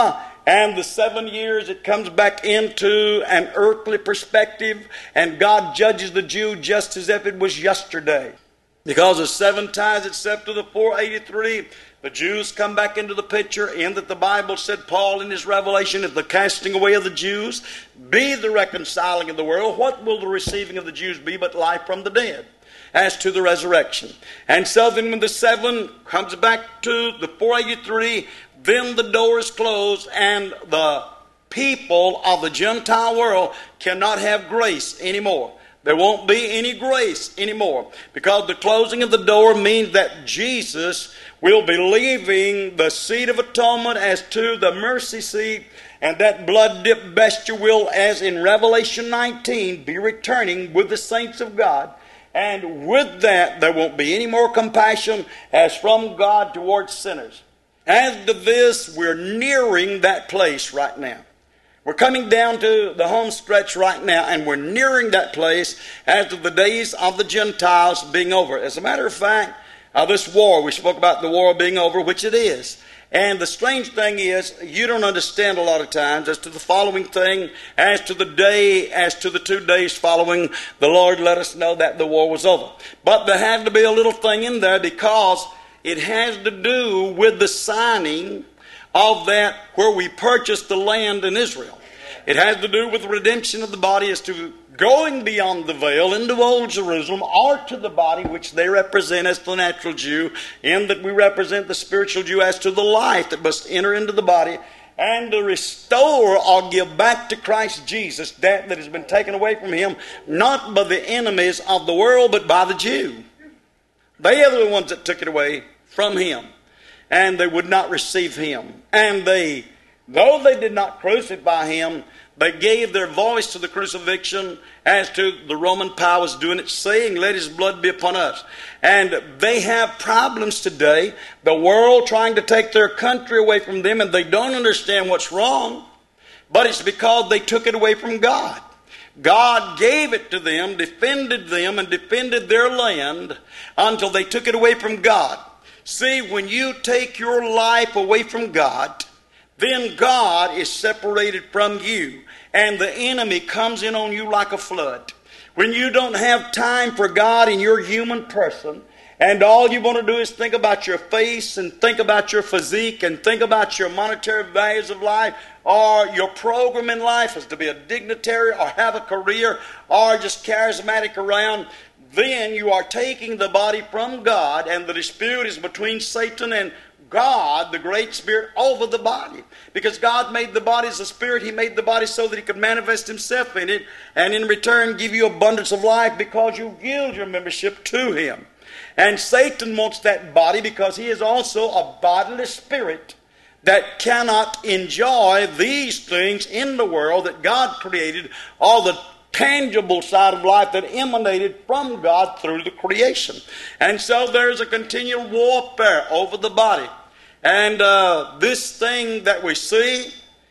And the seven years, it comes back into an earthly perspective, and God judges the Jew just as if it was yesterday. Because the seven ties itself to the four eighty-three, the Jews come back into the picture, in that the Bible said, Paul in his revelation, if the casting away of the Jews be the reconciling of the world, what will the receiving of the Jews be but life from the dead? As to the resurrection. And so then when the seven comes back to the four eighty-three, then the door is closed, and the people of the Gentile world cannot have grace anymore. There won't be any grace anymore, because the closing of the door means that Jesus will be leaving the seat of atonement as to the mercy seat, and that blood-dipped vesture will, as in Revelation nineteen, be returning with the saints of God. And with that, there won't be any more compassion as from God towards sinners. As to this, we're nearing that place right now. We're coming down to the home stretch right now, and we're nearing that place as to the days of the Gentiles being over. As a matter of fact, uh, this war, we spoke about the war being over, which it is. And the strange thing is, you don't understand a lot of times as to the following thing, as to the day, as to the two days following, the Lord let us know that the war was over. But there had to be a little thing in there, because it has to do with the signing of that where we purchased the land in Israel. It has to do with the redemption of the body as to going beyond the veil into Old Jerusalem, or to the body which they represent as the natural Jew, in that we represent the spiritual Jew as to the life that must enter into the body, and to restore or give back to Christ Jesus that that has been taken away from him, not by the enemies of the world, but by the Jew. They are the ones that took it away from him, and they would not receive him. And they, though they did not crucify him, they gave their voice to the crucifixion as to the Roman powers doing it, saying, let his blood be upon us. And they have problems today. The world trying to take their country away from them, and they don't understand what's wrong. But it's because they took it away from God. God gave it to them, defended them, and defended their land until they took it away from God. See, when you take your life away from God, then God is separated from you, and the enemy comes in on you like a flood. When you don't have time for God in your human person, and all you want to do is think about your face and think about your physique and think about your monetary values of life, or your program in life is to be a dignitary or have a career or just charismatic around, then you are taking the body from God, and the dispute is between Satan and God, the great spirit, over the body. Because God made the body as a spirit. He made the body so that he could manifest himself in it, and in return give you abundance of life because you yield your membership to him. And Satan wants that body because he is also a bodily spirit that cannot enjoy these things in the world that God created, all the tangible side of life that emanated from God through the creation. And so there's a continual warfare over the body. And uh, this thing that we see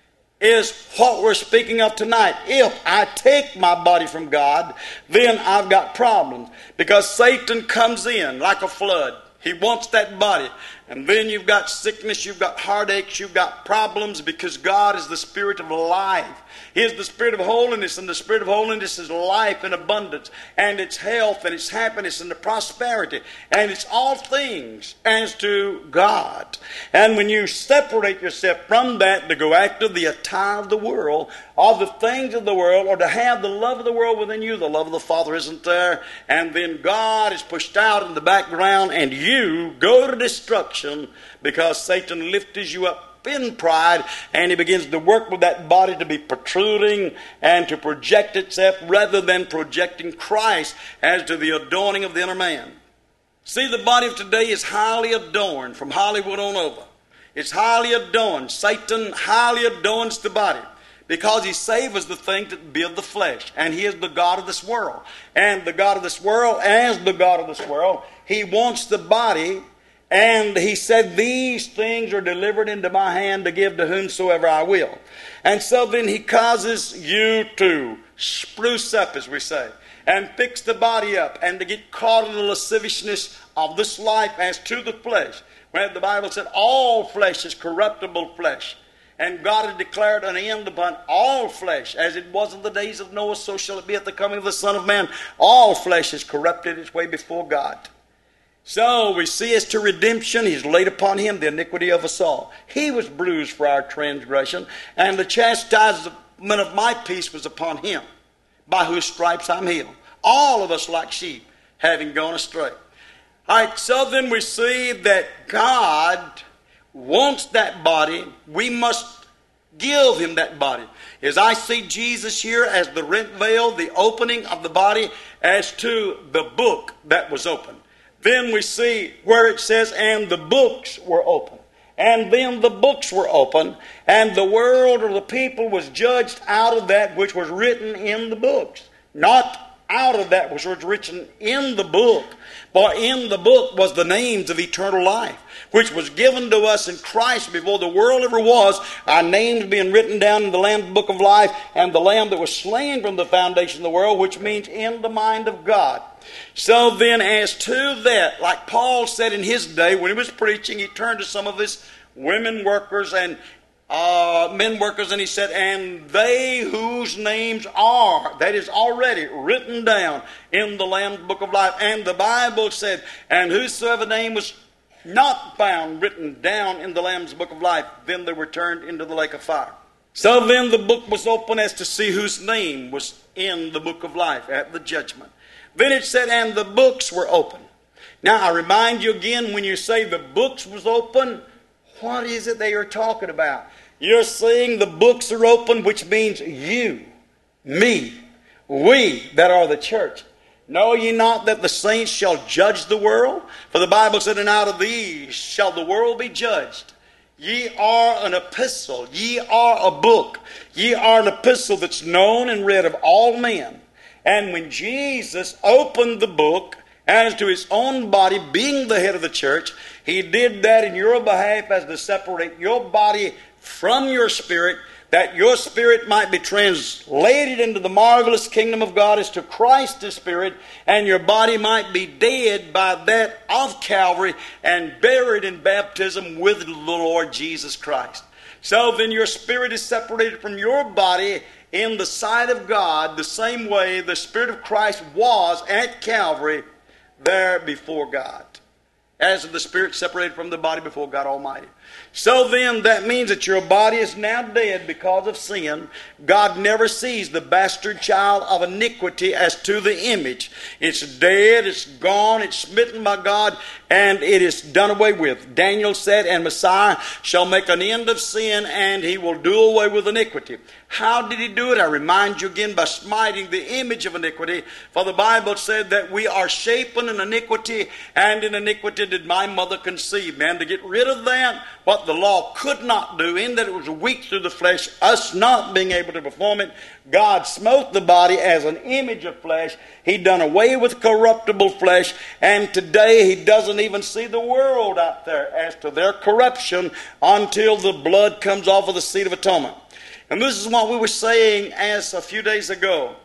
is what we're speaking of tonight. If I take my body from God, then I've got problems. Because Satan comes in like a flood. He wants that body. And then you've got sickness, you've got heartaches, you've got problems, because God is the spirit of life. He is the spirit of holiness, and the spirit of holiness is life and abundance, and it's health, and it's happiness, and the prosperity, and it's all things as to God. And when you separate yourself from that to go after the attire of the world, or the things of the world, or to have the love of the world within you, the love of the Father isn't there, and then God is pushed out in the background, and you go to destruction because Satan lifts you up in pride, and he begins to work with that body to be protruding and to project itself rather than projecting Christ as to the adorning of the inner man. See, the body of today is highly adorned from Hollywood on over. It's highly adorned. Satan highly adorns the body because he savors the things that be of the flesh, and he is the God of this world. And the God of this world, as the God of this world, he wants the body. And he said, these things are delivered into my hand to give to whomsoever I will. And so then he causes you to spruce up, as we say, and fix the body up, and to get caught in the lasciviousness of this life as to the flesh. Where the Bible said all flesh is corruptible flesh. And God had declared an end upon all flesh, as it was in the days of Noah, so shall it be at the coming of the Son of Man. All flesh is corrupted its way before God. So we see as to redemption, He's laid upon Him the iniquity of us all. He was bruised for our transgression, and the chastisement of my peace was upon Him, by whose stripes I'm healed. All of us like sheep, having gone astray. All right, so then we see that God wants that body. We must give Him that body. As I see Jesus here as the rent veil, the opening of the body, as to the book that was opened. Then we see where it says, and the books were open. And then the books were open, and the world or the people was judged out of that which was written in the books. Not out of that which was written in the book. For in the book was the names of eternal life, which was given to us in Christ before the world ever was, our names being written down in the Lamb's book of life, and the Lamb that was slain from the foundation of the world, which means in the mind of God. So then as to that, like Paul said in his day when he was preaching, he turned to some of his women workers and uh, men workers, and he said, and they whose names are, that is already written down in the Lamb's book of life. And the Bible said, and whosoever name was not found written down in the Lamb's book of life, then they were turned into the lake of fire. So then the book was open as to see whose name was in the book of life at the judgment. Then it said, and the books were open. Now I remind you again, when you say the books was open, what is it they are talking about? You're saying the books are open, which means you, me, we that are the church. Know ye not that the saints shall judge the world? For the Bible said, and out of these shall the world be judged. Ye are an epistle. Ye are a book. Ye are an epistle that's known and read of all men. And when Jesus opened the book as to His own body, being the head of the church, He did that in your behalf as to separate your body from your spirit, that your spirit might be translated into the marvelous kingdom of God as to Christ's spirit, and your body might be dead by that of Calvary and buried in baptism with the Lord Jesus Christ. So then your spirit is separated from your body in the sight of God, the same way the Spirit of Christ was at Calvary there before God, as the Spirit separated from the body before God Almighty. So then that means that your body is now dead because of sin. God never sees the bastard child of iniquity as to the image. It's dead, it's gone, it's smitten by God, and it is done away with. Daniel said, and Messiah shall make an end of sin, and He will do away with iniquity. How did He do it? I remind you again, by smiting the image of iniquity. For the Bible said that we are shapen in iniquity, and in iniquity did my mother conceive. Man, to get rid of that, what the law could not do, in that it was weak through the flesh, us not being able to perform it, God smote the body as an image of flesh. He done away with corruptible flesh, and today He doesn't even see the world out there as to their corruption until the blood comes off of the seat of atonement. And this is what we were saying as a few days ago.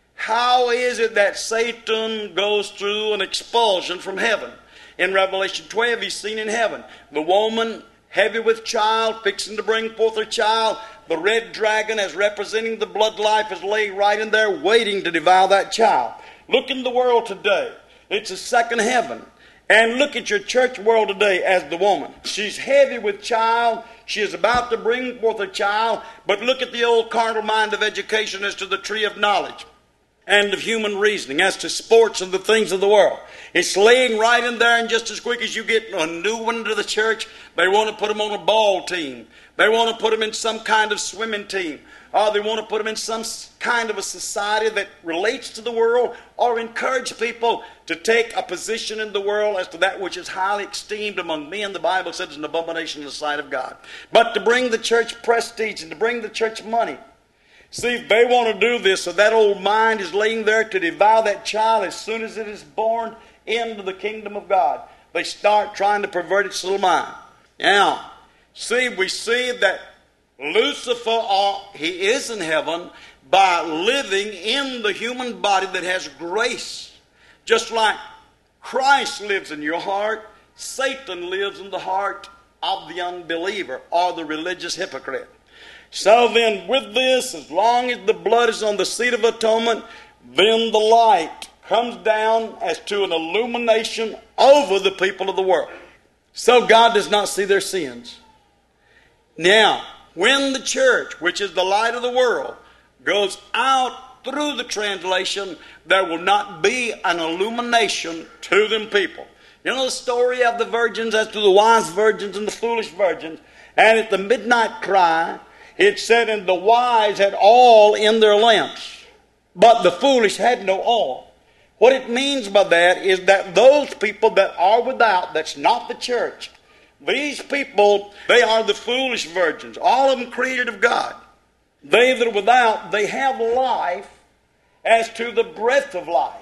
How is it that Satan goes through an expulsion from heaven? In Revelation twelve, he's seen in heaven. The woman heavy with child, fixing to bring forth her child. The red dragon, as representing the blood life, is laying right in there waiting to devour that child. Look in the world today. It's a second heaven. And look at your church world today as the woman. She's heavy with child. She is about to bring forth a child. But look at the old carnal mind of education as to the tree of knowledge and of human reasoning, as to sports and the things of the world. It's laying right in there, and just as quick as you get a new one to the church, they want to put them on a ball team. They want to put them in some kind of swimming team. Or they want to put them in some kind of a society that relates to the world, or encourage people to take a position in the world as to that which is highly esteemed among men. The Bible says it's an abomination in the sight of God. But to bring the church prestige and to bring the church money. See, if they want to do this, so that old mind is laying there to devour that child as soon as it is born into the kingdom of God. They start trying to pervert its little mind. Now, see, we see that Lucifer, uh, he is in heaven by living in the human body that has grace. Just like Christ lives in your heart, Satan lives in the heart of the unbeliever or the religious hypocrite. So then with this, as long as the blood is on the seat of atonement, then the light comes down as to an illumination over the people of the world. So God does not see their sins. Now, when the church, which is the light of the world, goes out through the translation, there will not be an illumination to them people. You know the story of the virgins as to the wise virgins and the foolish virgins? And at the midnight cry, it said, and the wise had oil in their lamps, but the foolish had no oil. What it means by that is that those people that are without, that's not the church, these people, they are the foolish virgins, all of them created of God. They that are without, they have life as to the breath of life.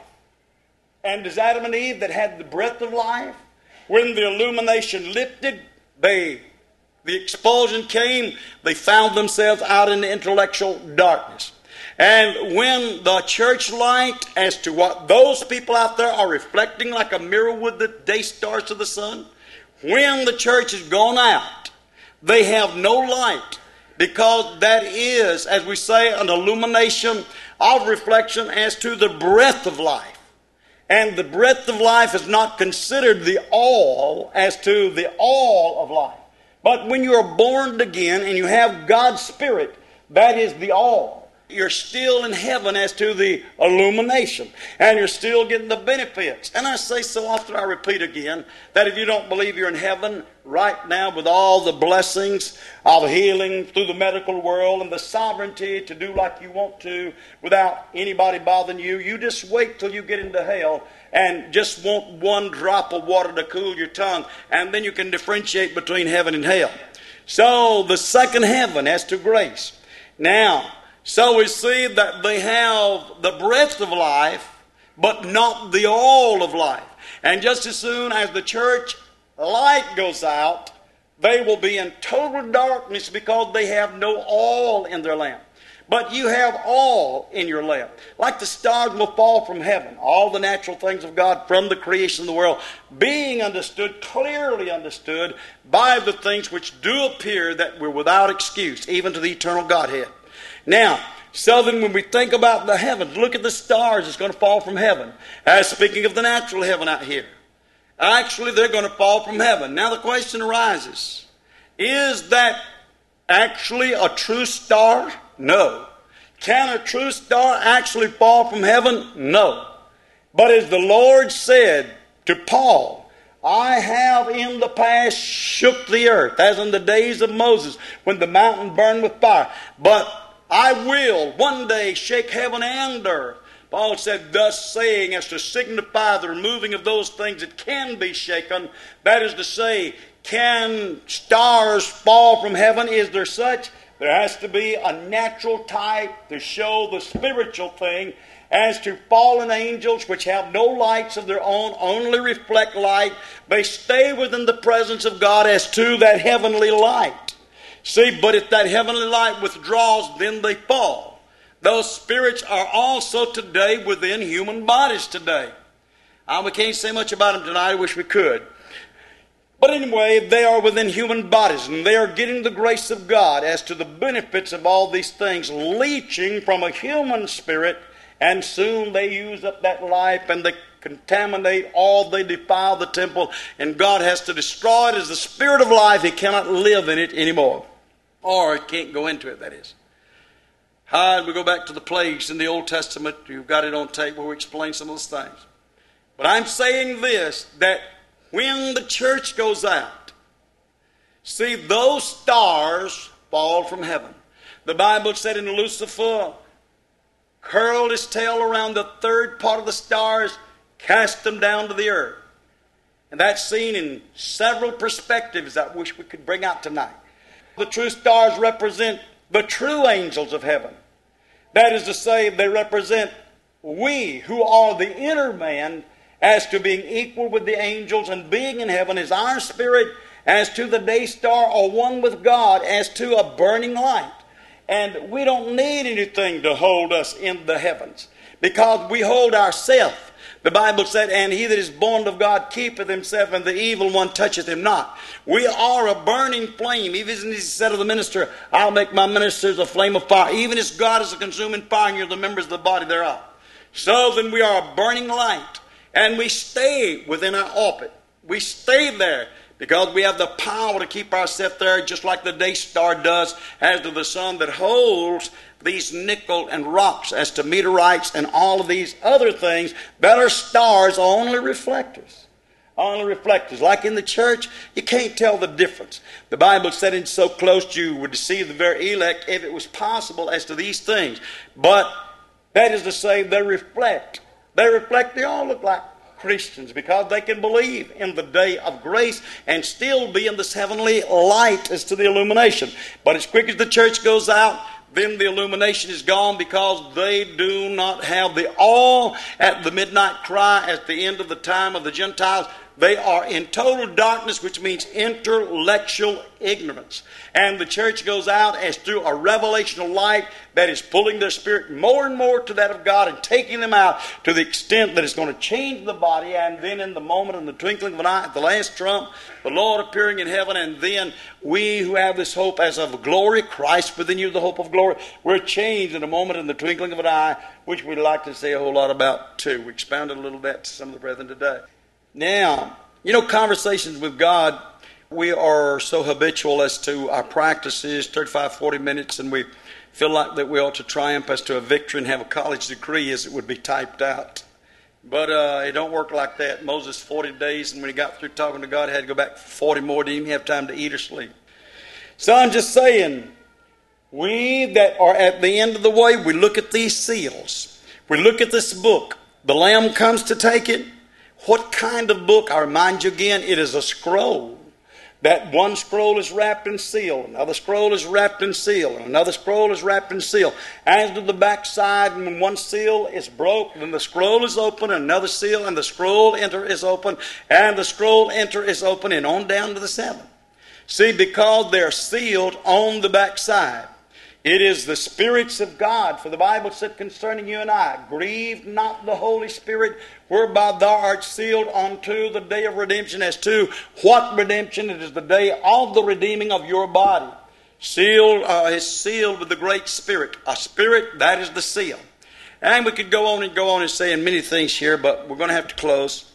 And as Adam and Eve that had the breath of life, when the illumination lifted, they, the expulsion came, they found themselves out in the intellectual darkness. And when the church light, as to what those people out there are reflecting like a mirror with the day stars of the sun, when the church has gone out, they have no light, because that is, as we say, an illumination of reflection as to the breath of life. And the breath of life is not considered the all as to the all of life. But when you are born again and you have God's Spirit, that is the all. You're still in heaven as to the illumination. And you're still getting the benefits. And I say so often, I repeat again, that if you don't believe you're in heaven right now with all the blessings of healing through the medical world and the sovereignty to do like you want to without anybody bothering you, you just wait till you get into hell and just want one drop of water to cool your tongue, and then you can differentiate between heaven and hell. So the second heaven as to grace. Now, so we see that they have the breath of life, but not the all of life. And just as soon as the church light goes out, they will be in total darkness because they have no oil in their lamp. But you have oil in your lamp. Like the stars will fall from heaven, all the natural things of God from the creation of the world, being understood, clearly understood, by the things which do appear that we're without excuse, even to the eternal Godhead. Now, so then when we think about the heavens, look at the stars that's going to fall from heaven. As speaking of the natural heaven out here. Actually, they're going to fall from heaven. Now the question arises, is that actually a true star? No. Can a true star actually fall from heaven? No. But as the Lord said to Paul, I have in the past shook the earth, as in the days of Moses, when the mountain burned with fire. But I will one day shake heaven and earth. Paul said, thus saying, as to signify the removing of those things that can be shaken. That is to say, can stars fall from heaven? Is there such? There has to be a natural type to show the spiritual thing. As to fallen angels, which have no lights of their own, only reflect light, they stay within the presence of God as to that heavenly light. See, but if that heavenly light withdraws, then they fall. Those spirits are also today within human bodies today. Uh, we can't say much about them tonight. I wish we could. But anyway, they are within human bodies, and they are getting the grace of God as to the benefits of all these things, leaching from a human spirit, and soon they use up that life, and they contaminate all, they defile the temple, and God has to destroy it as the spirit of life. He cannot live in it anymore. Or it can't go into it, that is. How we go back to the plagues in the Old Testament. You've got it on tape where we explain some of those things. But I'm saying this, that when the church goes out, see, those stars fall from heaven. The Bible said in Lucifer, curled his tail around the third part of the stars, cast them down to the earth. And that's seen in several perspectives that I wish we could bring out tonight. The true stars represent the true angels of heaven. That is to say, they represent we who are the inner man as to being equal with the angels and being in heaven as our spirit as to the day star or one with God as to a burning light. And we don't need anything to hold us in the heavens because we hold ourselves. The Bible said, and he that is born of God keepeth himself, and the evil one toucheth him not. We are a burning flame. Even as he said of the minister, I'll make my ministers a flame of fire. Even as God is a consuming fire, and you're the members of the body thereof. So then we are a burning light, and we stay within our orbit. We stay there because we have the power to keep ourselves there, just like the day star does, as to the sun that holds these nickel and rocks, as to meteorites and all of these other things that are stars, are only reflectors. Only reflectors. Like in the church, you can't tell the difference. The Bible said, in so close you would deceive the very elect if it was possible as to these things. But that is to say, they reflect. They reflect, they all look like Christians because they can believe in the day of grace and still be in this heavenly light as to the illumination. But as quick as the church goes out, then the illumination is gone because they do not have the awe at the midnight cry at the end of the time of the Gentiles. They are in total darkness, which means intellectual ignorance. And the church goes out as through a revelational light that is pulling their spirit more and more to that of God and taking them out to the extent that it's going to change the body. And then in the moment, in the twinkling of an eye, at the last trump, the Lord appearing in heaven, and then we who have this hope as of glory, Christ within you, the hope of glory, we're changed in a moment, in the twinkling of an eye, which we'd like to say a whole lot about too. We expounded a little bit to some of the brethren today. Now, you know, conversations with God, we are so habitual as to our practices, thirty-five, forty minutes, and we feel like that we ought to triumph as to a victory and have a college degree as it would be typed out. But uh, it don't work like that. Moses, forty days, and when he got through talking to God, he had to go back forty more, didn't even have time to eat or sleep. So I'm just saying, we that are at the end of the way, we look at these seals. We look at this book. The Lamb comes to take it. What kind of book? I remind you again, it is a scroll. That one scroll is wrapped in seal, another scroll is wrapped in seal, and another scroll is wrapped in seal. As to the backside, when one seal is broke, then the scroll is open, and another seal, and the scroll enter is open, and the scroll enter is open, and on down to the seven. See, because they're sealed on the backside. It is the spirits of God. For the Bible said concerning you and I, grieve not the Holy Spirit, whereby thou art sealed unto the day of redemption. As to what redemption? It is the day of the redeeming of your body. Sealed uh, is sealed with the great Spirit. A spirit, that is the seal. And we could go on and go on and say many things here, but we're going to have to close.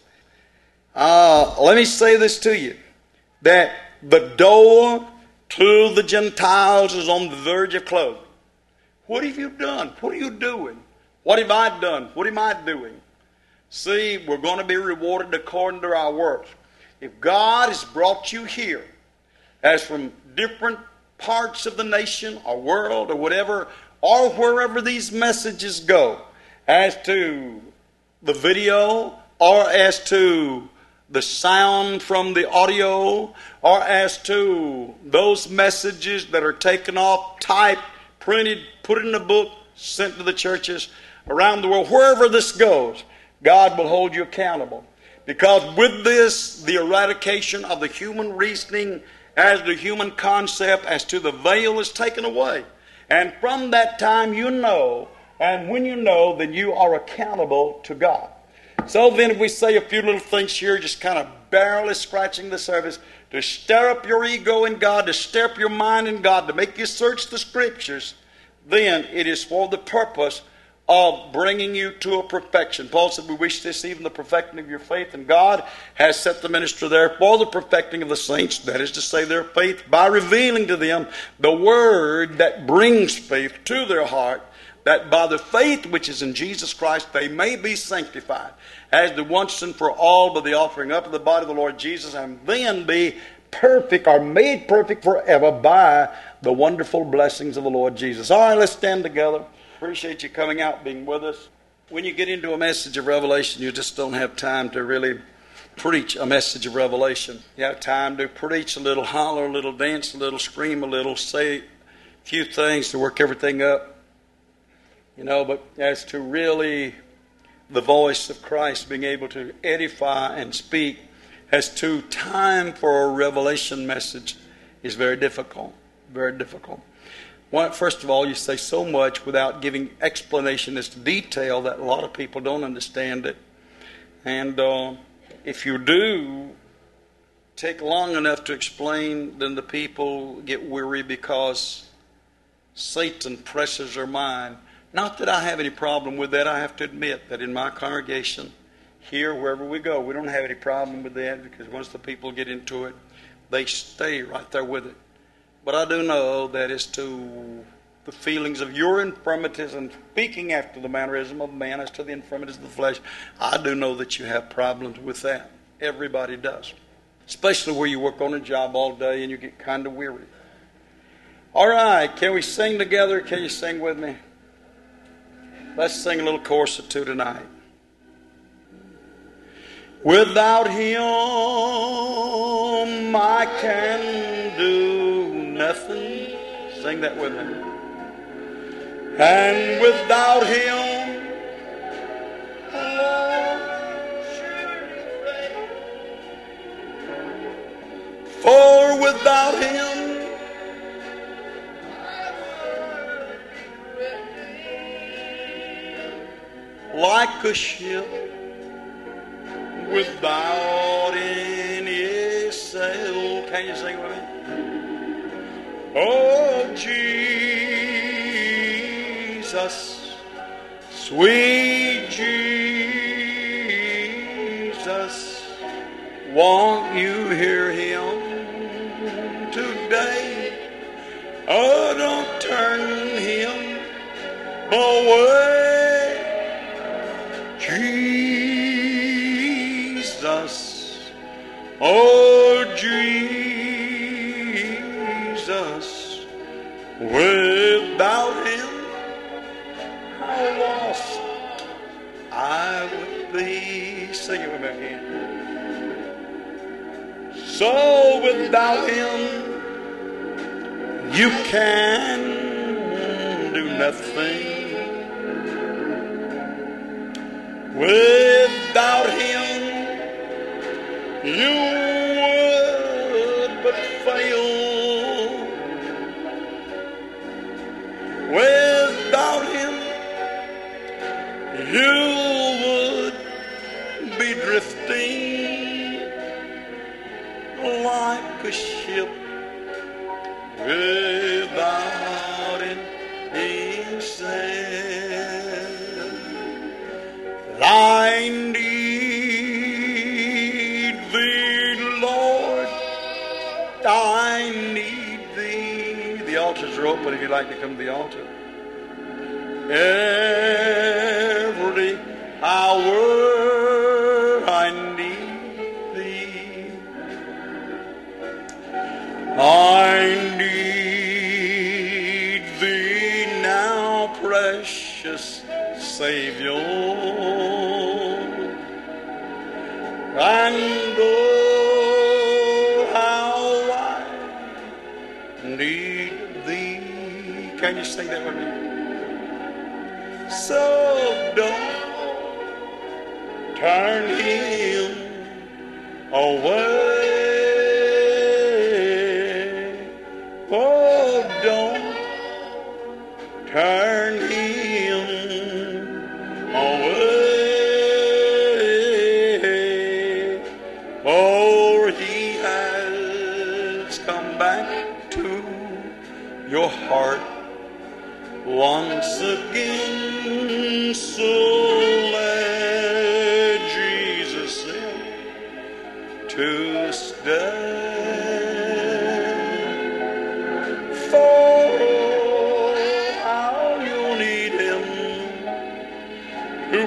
Uh, let me say this to you, that the door to the Gentiles is on the verge of closing. What have you done? What are you doing? What have I done? What am I doing? See, we're going to be rewarded according to our works. If God has brought you here, as from different parts of the nation or world or whatever, or wherever these messages go, as to the video or as to the sound from the audio, or as to those messages that are taken off, typed, printed, put in a book, sent to the churches around the world, wherever this goes, God will hold you accountable. Because with this, the eradication of the human reasoning as the human concept as to the veil is taken away. And from that time you know, and when you know, then you are accountable to God. So then if we say a few little things here, just kind of barely scratching the surface, to stir up your ego in God, to stir up your mind in God, to make you search the Scriptures, then it is for the purpose of bringing you to a perfection. Paul said, we wish this, even the perfecting of your faith, and God has set the minister there for the perfecting of the saints, that is to say their faith, by revealing to them the word that brings faith to their heart, that by the faith which is in Jesus Christ they may be sanctified, as the once and for all by the offering up of the body of the Lord Jesus, and then be perfect, or made perfect forever by the wonderful blessings of the Lord Jesus. All right, let's stand together. Appreciate you coming out, being with us. When you get into a message of revelation, you just don't have time to really preach a message of revelation. You have time to preach a little, holler a little, dance a little, scream a little, say a few things to work everything up. You know, but as to really the voice of Christ being able to edify and speak, as to time for a revelation message is very difficult, very difficult. Well, first of all, you say so much without giving explanation as to detail that a lot of people don't understand it. And uh, if you do take long enough to explain, then the people get weary because Satan presses their mind. Not that I have any problem with that. I have to admit that in my congregation, here, wherever we go, we don't have any problem with that, because once the people get into it, they stay right there with it. But I do know that as to the feelings of your infirmities, and speaking after the mannerism of man as to the infirmities of the flesh, I do know that you have problems with that. Everybody does. Especially where you work on a job all day and you get kind of weary. All right, can we sing together? Can you sing with me? Let's sing a little chorus or two tonight. Without Him I can do nothing. Sing that with me. And without Him, for without Him, like a ship without any sail. Can you sing with me? Oh, Jesus, sweet Jesus, won't you hear Him today? Oh, don't turn Him away. Jesus, oh Jesus, without Him, how lost I would be. Sing it with me again. So without Him, you can do nothing. Without Him, you would but fail. Without Him, you would be drifting like a ship without any sail. I need Thee, Lord, I need Thee. The altars are open if you'd like to come to the altar. Every hour I need Thee. I need Thee now, precious Savior. And oh, how I need Thee. Can you sing that with me? So don't turn Him away. Oh, don't turn Him away. For He has come back to your heart once again. So let Jesus in to stay. For how you need Him to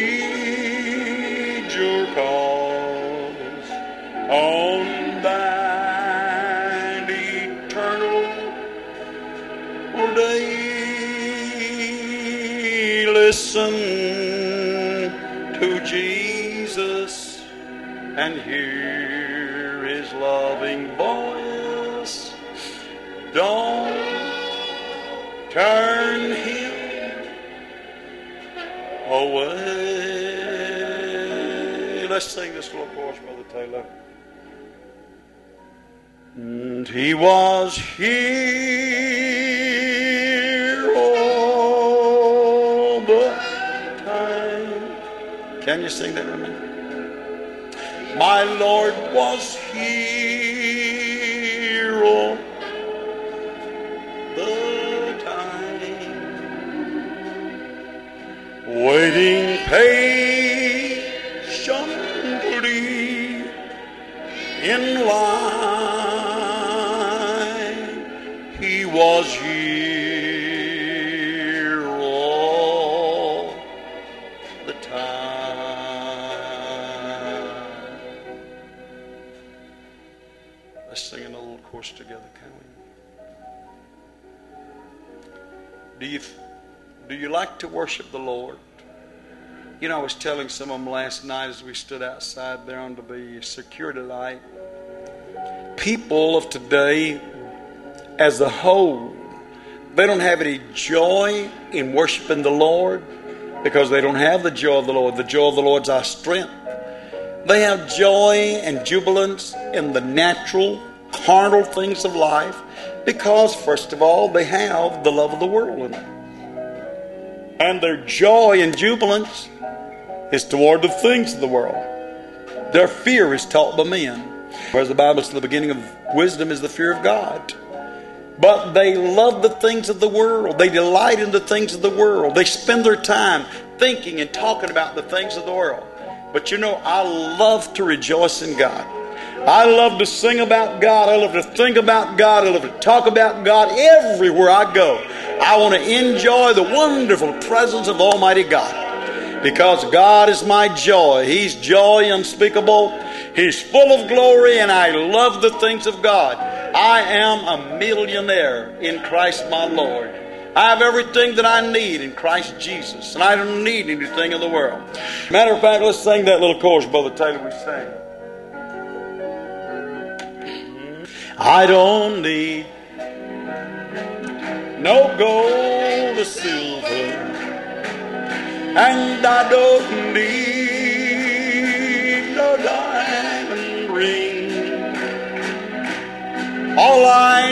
plead your cause on that eternal day. Listen to Jesus and hear His loving voice. Don't turn Him away. Let's sing this little chorus, Brother Taylor. And He was here all the time. Can you sing that with me? My Lord was here all the time, waiting patiently in line. He was here all the time. Let's sing a little chorus together, can we? Do you, do you like to worship the Lord? You know, I was telling some of them last night as we stood outside there under the security light. People of today, as a whole, they don't have any joy in worshiping the Lord because they don't have the joy of the Lord. The joy of the Lord is our strength. They have joy and jubilance in the natural, carnal things of life because, first of all, they have the love of the world in them. And their joy and jubilance is toward the things of the world. Their fear is taught by men. Whereas the Bible says the beginning of wisdom is the fear of God. But they love the things of the world. They delight in the things of the world. They spend their time thinking and talking about the things of the world. But you know, I love to rejoice in God. I love to sing about God. I love to think about God. I love to talk about God everywhere I go. I want to enjoy the wonderful presence of Almighty God. Because God is my joy. He's joy unspeakable. He's full of glory, and I love the things of God. I am a millionaire in Christ my Lord. I have everything that I need in Christ Jesus, and I don't need anything in the world. Matter of fact, let's sing that little chorus Brother Taylor was saying. I don't need no gold or silver, and I don't need no diamond ring. All I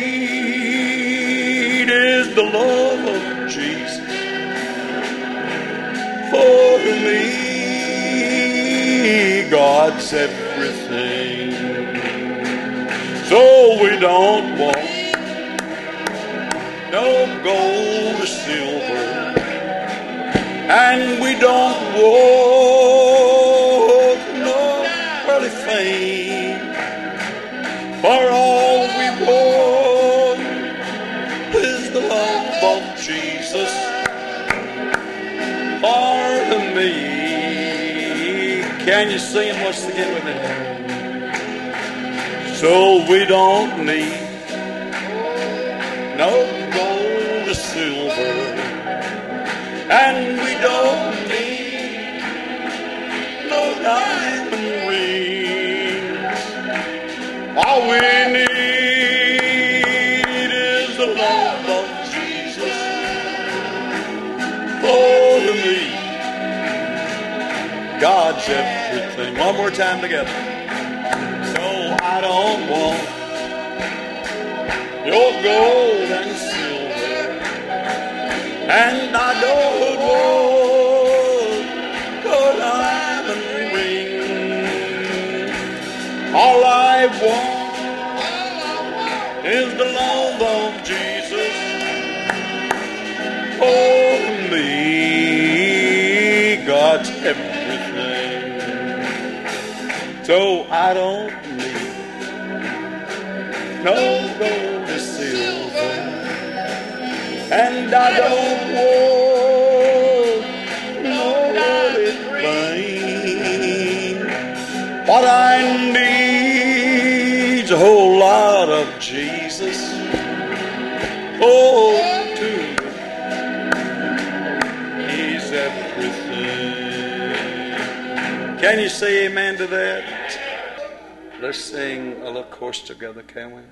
need is the love of Jesus. For me, God's everything. So we don't want no gold or silver, and we don't want no earthly fame. For all we want is the love of Jesus. For me, can you sing it once again with me? So we don't need no gold or silver, and we don't need no diamond rings. All we need is the love of Jesus. For me, God's everything. One more time together. I don't want your gold and silver, and I don't want your diamond ring. All I want is the love of Jesus. For me, God's everything. So I don't no gold or silver, and I don't want no earthly fame. What I need's a whole lot of Jesus. Oh, to me, He's everything. Can you say amen to that? Let's sing a little chorus together, can we?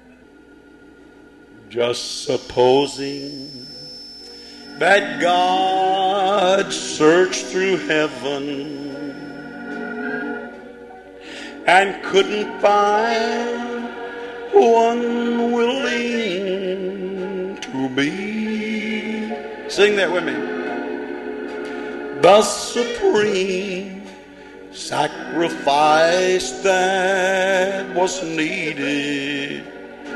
Just supposing that God searched through heaven and couldn't find one willing to be. Sing that with me. The supreme sacrifice that was needed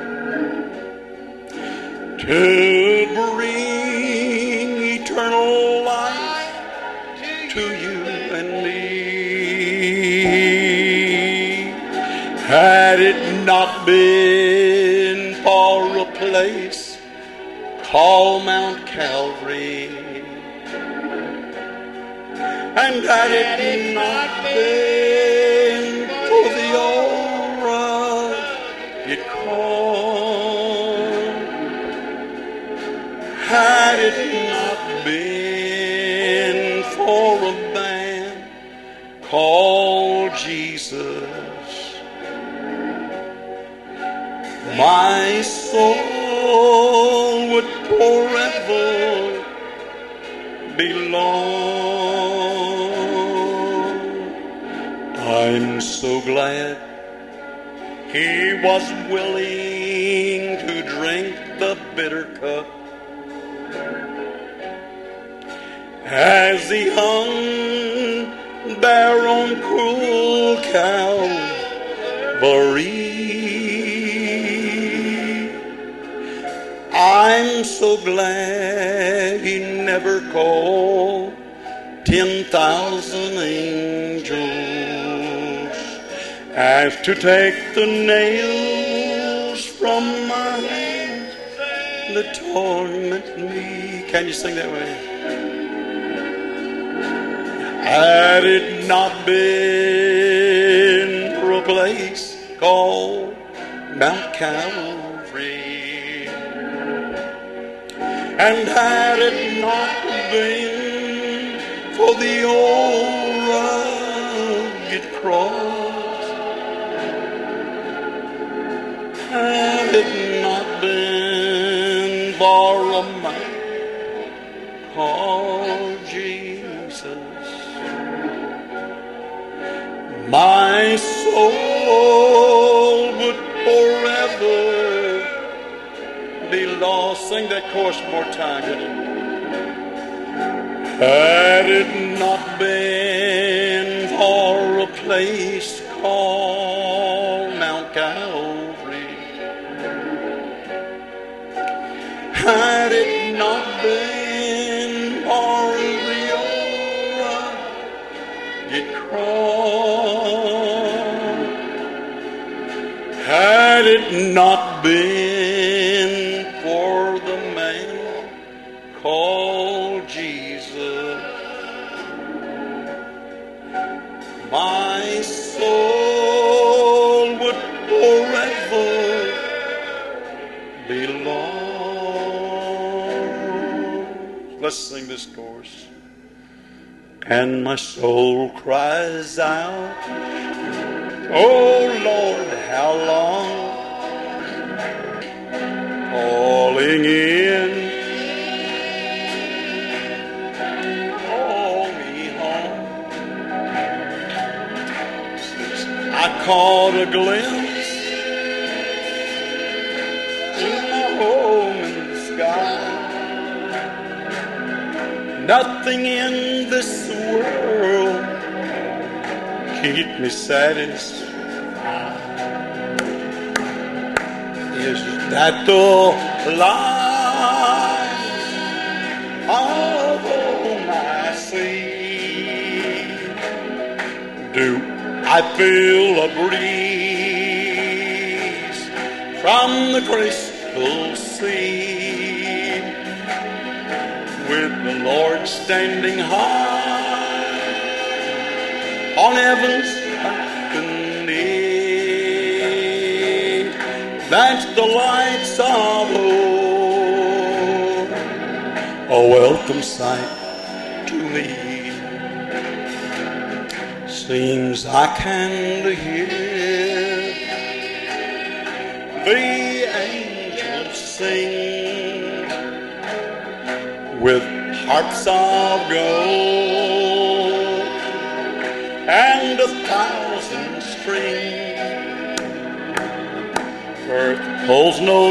to bring eternal life to you and me. Had it not been for a place called Mount Calvary, and had it not been for the old rugged cross, had it not been for a man called Jesus, my soul would forever belong. I'm so glad he was willing to drink the bitter cup as he hung there on cruel Calvary. I'm so glad he never called ten thousand angels as to take the nails from my hands that torment me. Can you sing that way? Had it not been for a place called Mount Calvary, and had it not been for the old rugged cross, had it not been for a man called Jesus, my soul would forever be lost. Sing that chorus one more time. Had it not been for a place called Mount Calvary, had it not been for the old rugged cross, had it not been for the man called Jesus, my soul would forever be lost. Let's sing this chorus. And my soul cries out, oh Lord, how long? Calling in, call me home. I caught a glimpse in my home in the sky. Nothing in this world keep me satisfied. Is that the light of my sea? Do I feel a breeze from the crystal sea, with the Lord standing high on heaven's balcony? That's the lights of hope, a welcome sight to me. Seems I can hear the angels sing with harps of gold and a thousand strings. Earth holds no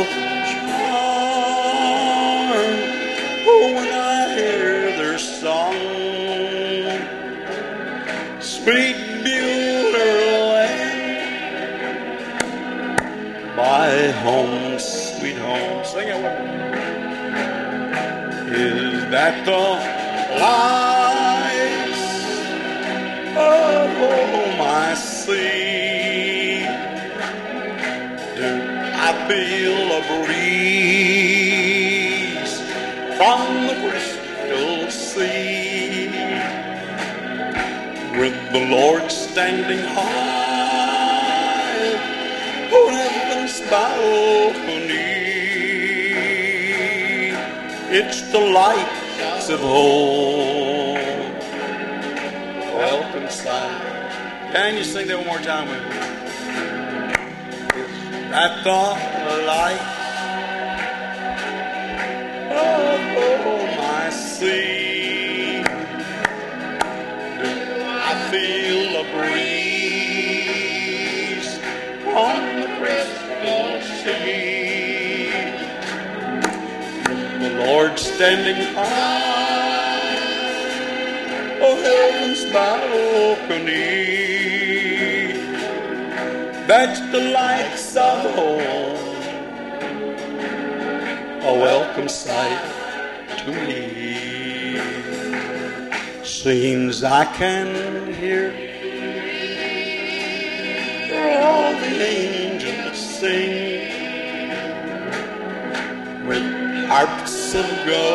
charm when I hear their song. Sweet sweet Beulah, my home, sweet home. Sing it with me. Is that the lights of my sea? Do I feel a breeze from the crystal sea? With the Lord standing high on heaven's balcony, it's the lights of home. Welcome sight. Can you sing that one more time with me? At the light of my sea, do I feel a breeze on the crystal sea? The Lord standing high on heaven's balcony, that's the lights of home, a welcome sight to me. Seems I can hear all the angels sing with harps of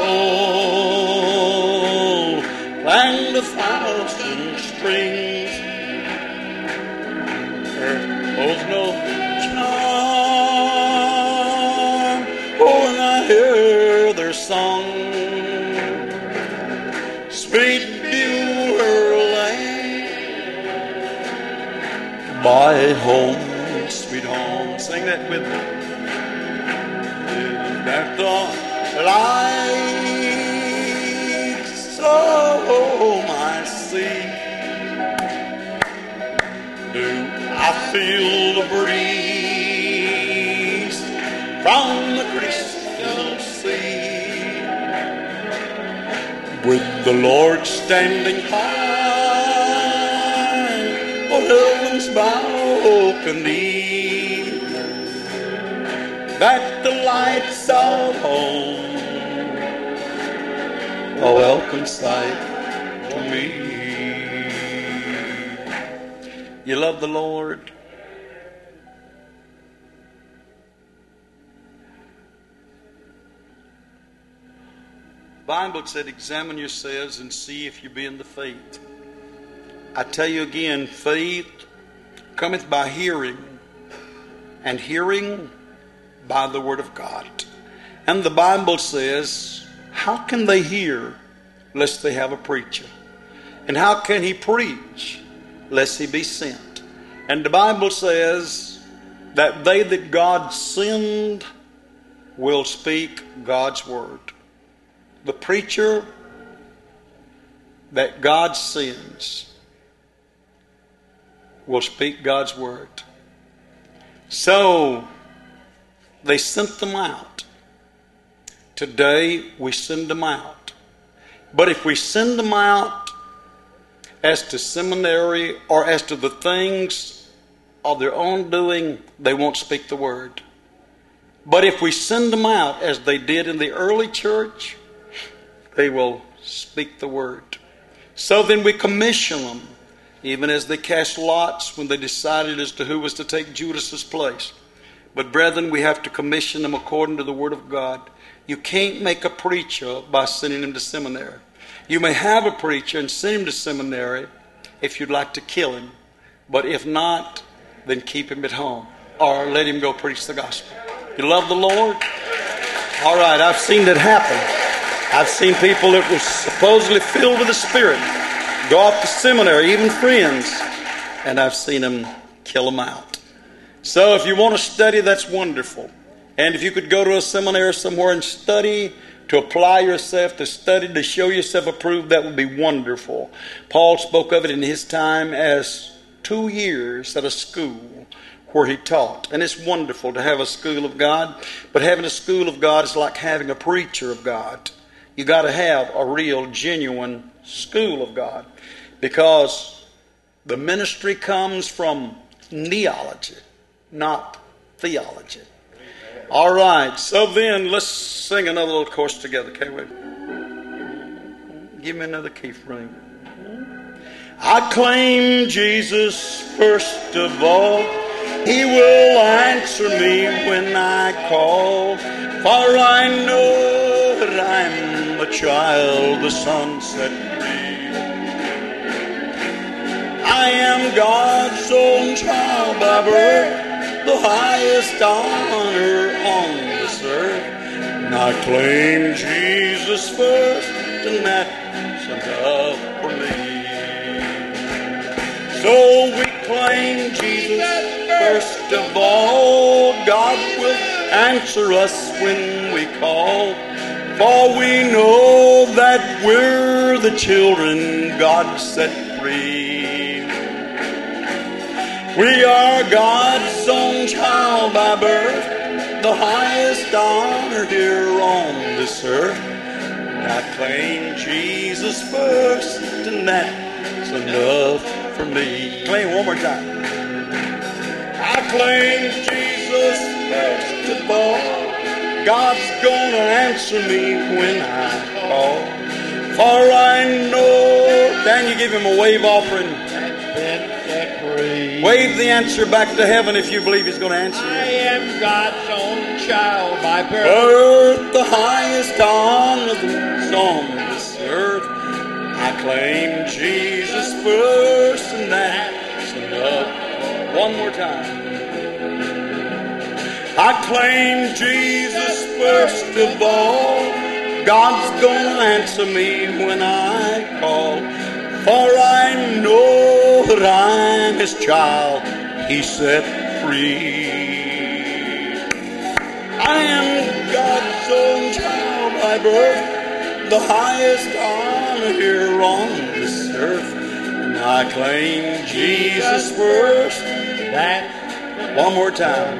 gold and a thousand strings. Earth knows no charm, oh, when I hear their song. Sweet Beulah, my home, sweet home. Sing that with me. Is that the lights of my sea? Do I feel the breeze from the crystal sea? With the Lord standing high on heaven's balcony, that the lights of home, a welcome sight to me. You love the Lord? The Bible said, examine yourselves and see if you be in the faith. I tell you again, faith cometh by hearing, and hearing by the word of God. And the Bible says, how can they hear lest they have a preacher? And how can he preach lest he be sent? And the Bible says that they that God send will speak God's word. The preacher that God sends will speak God's word. So they sent them out. Today we send them out. But if we send them out as to seminary or as to the things of their own doing, they won't speak the word. But if we send them out as they did in the early church, they will speak the word. So then we commission them, even as they cast lots when they decided as to who was to take Judas's place. But brethren, we have to commission them according to the word of God. You can't make a preacher by sending him to seminary. You may have a preacher and send him to seminary if you'd like to kill him. But if not, then keep him at home or let him go preach the gospel. You love the Lord? All right, I've seen that happen. I've seen people that were supposedly filled with the Spirit go off to seminary, even friends, and I've seen them kill them out. So if you want to study, that's wonderful. And if you could go to a seminary somewhere and study, to apply yourself, to study, to show yourself approved, that would be wonderful. Paul spoke of it in his time as two years at a school where he taught. And it's wonderful to have a school of God, but having a school of God is like having a preacher of God. You got to have a real, genuine school of God, because The ministry comes from neology, not theology. All right, so then let's sing another little chorus together, can't we? Give me another key frame. I claim Jesus first of all. He will answer me when I call. For I know that I'm a child the Son set free. I am God's own child by birth, the highest honor on this earth. And I claim Jesus first, and that's enough for me. So we claim Jesus first of all. God will answer us when we call. For we know that we're the children God set free. We are God's own child by birth, the highest honor here on this earth. I claim Jesus first, and that's enough for me. Claim one more time. I claim Jesus first of all. God's gonna answer me when I call. For I know. Can you give him a wave offering? Wave the answer back to heaven if you believe he's going to answer you. I am God's own child by birth. Earth, the highest honor that's on this earth. I claim Jesus first, and that's enough. One more time. I claim Jesus first of all. God's gonna answer me when I call. For I know that I'm his child, he set free. I am God's own child by birth, the highest honor here on this earth. And I claim Jesus first. That one more time.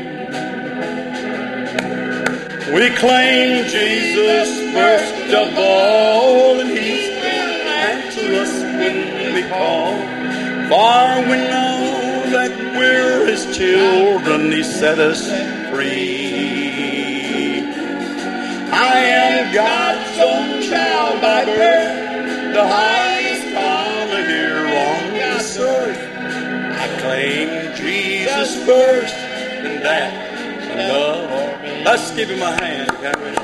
We claim Jesus first of all, and he's will answer us when we call. For we know that we're his children, he set us free. I am God's own child by birth, the highest honor here on this earth. I claim Jesus first, and that's enough. Let's give him a hand, can we?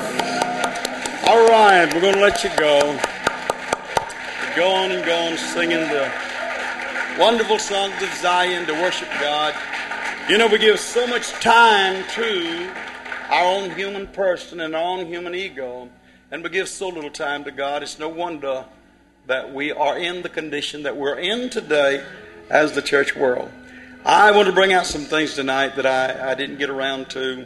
All right, we're going to let you go. Go on and go on singing the wonderful songs of Zion to worship God. You know, we give so much time to our own human person and our own human ego, and we give so little time to God. It's no wonder that we are in the condition that we're in today as the church world. I want to bring out some things tonight that I, I didn't get around to.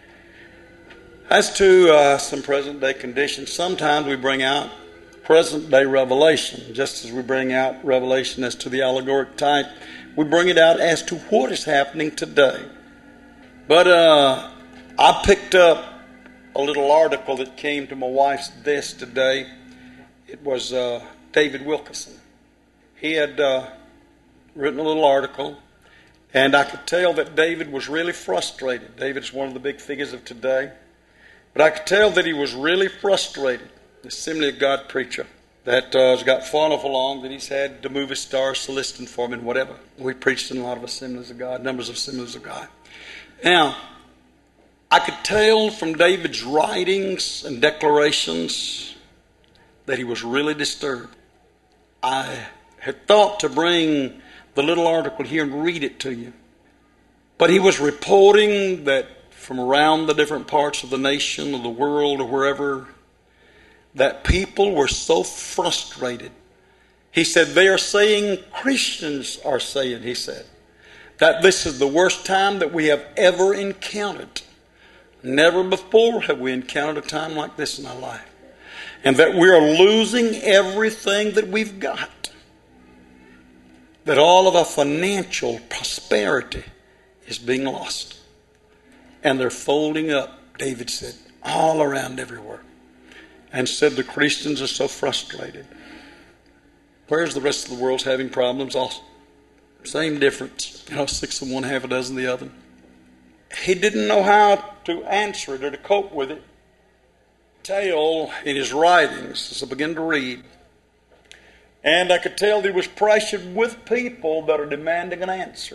As to uh, some present-day conditions, sometimes we bring out present-day revelation, just as we bring out revelation as to the allegoric type. We bring it out as to what is happening today. But uh, I picked up a little article that came to my wife's desk today. It was uh, David Wilkerson. He had uh, written a little article, and I could tell that David was really frustrated. David's one of the big figures of today. But I could tell that he was really frustrated. The Assembly of God preacher that uh, has got far enough along that he's had the movie stars soliciting for him and whatever. We preached in a lot of Assemblies of God, numbers of Assemblies of God. Now, I could tell from David's writings and declarations that he was really disturbed. I had thought to bring the little article here and read it to you. But he was reporting that from around the different parts of the nation or the world or wherever, that people were so frustrated. He said, they are saying, Christians are saying, he said, that this is the worst time that we have ever encountered. Never before have we encountered a time like this in our life. And that we are losing everything that we've got. That all of our financial prosperity is being lost. And they're folding up, David said, all around everywhere. And said the Christians are so frustrated. Where's the rest of the world's having problems? All same difference. You know, six of one, half a dozen of the other. He didn't know how to answer it or to cope with it. Tell in his writings as I began to read. And I could tell that he was pressured with people that are demanding an answer.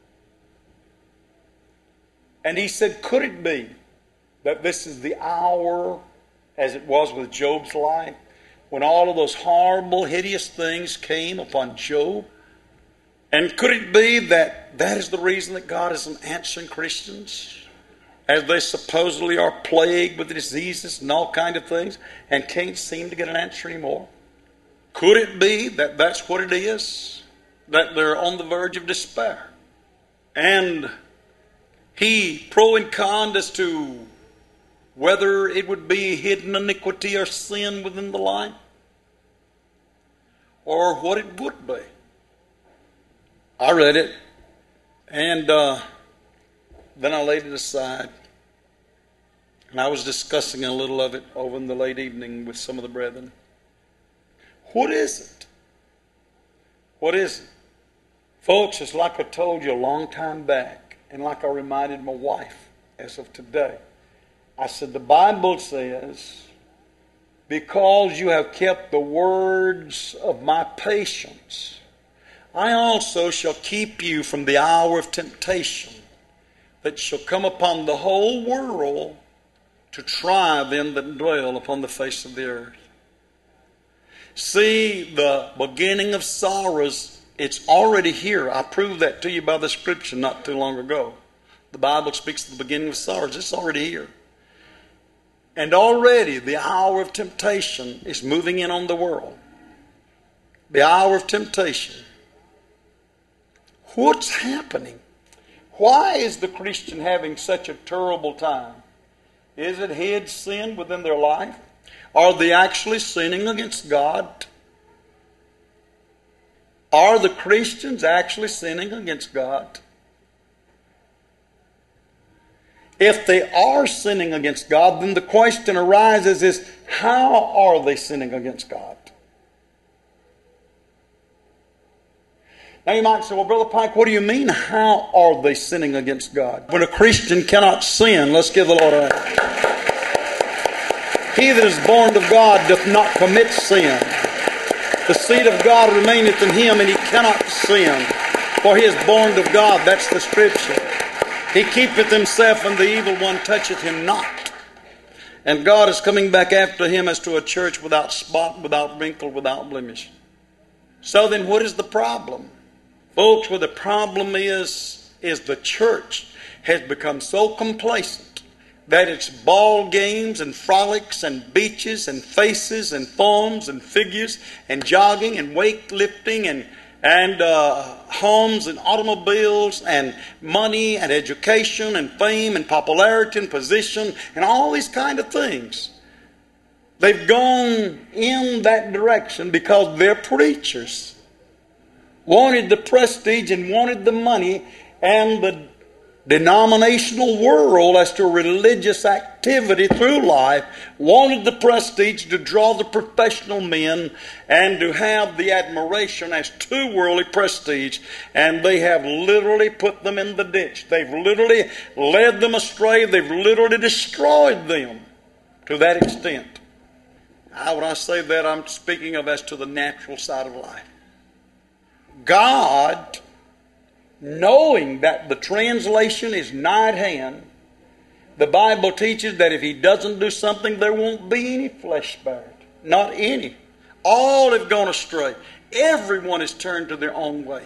And he said, could it be that this is the hour, as it was with Job's life, when all of those horrible, hideous things came upon Job? And could it be that that is the reason that God isn't answering Christians? As they supposedly are plagued with diseases and all kinds of things and can't seem to get an answer anymore? Could it be that that's what it is? That they're on the verge of despair? And he pro and con as to whether it would be hidden iniquity or sin within the life, or what it would be. I read it, and uh, then I laid it aside. And I was discussing a little of it over in the late evening with some of the brethren. What is it? What is it? Folks, it's like I told you a long time back, and like I reminded my wife as of today. I said, the Bible says, because you have kept the words of my patience, I also shall keep you from the hour of temptation that shall come upon the whole world to try them that dwell upon the face of the earth. See, the beginning of sorrows, it's already here. I proved that to you by the scripture not too long ago. The Bible speaks of the beginning of sorrows. It's already here. And already the hour of temptation is moving in on the world. The hour of temptation. What's happening? Why is the Christian having such a terrible time? Is it hid sin within their life? Are they actually sinning against God? Are the Christians actually sinning against God? If they are sinning against God, then the question arises is, how are they sinning against God? Now you might say, well, Brother Pike, what do you mean, how are they sinning against God? When a Christian cannot sin, let's give the Lord a hand. He that is born of God doth not commit sin. The seed of God remaineth in him, and he cannot sin. For he is born of God. That's the scripture. He keepeth himself, and the evil one toucheth him not. And God is coming back after him as to a church without spot, without wrinkle, without blemish. So then what is the problem? Folks, what the problem is, is the church has become so complacent that it's ball games and frolics and beaches and faces and forms and figures and jogging and weightlifting and and uh, homes and automobiles and money and education and fame and popularity and position and all these kind of things. They've gone in that direction because their preachers wanted the prestige and wanted the money, and the denominational world as to religious activity through life wanted the prestige to draw the professional men and to have the admiration as to worldly prestige, and they have literally put them in the ditch. They've literally led them astray. They've literally destroyed them to that extent. Now, when I say that, I'm speaking of as to the natural side of life. God, knowing that the translation is nigh at hand, the Bible teaches that if he doesn't do something, there won't be any flesh spared. Not any. All have gone astray. Everyone is turned to their own way.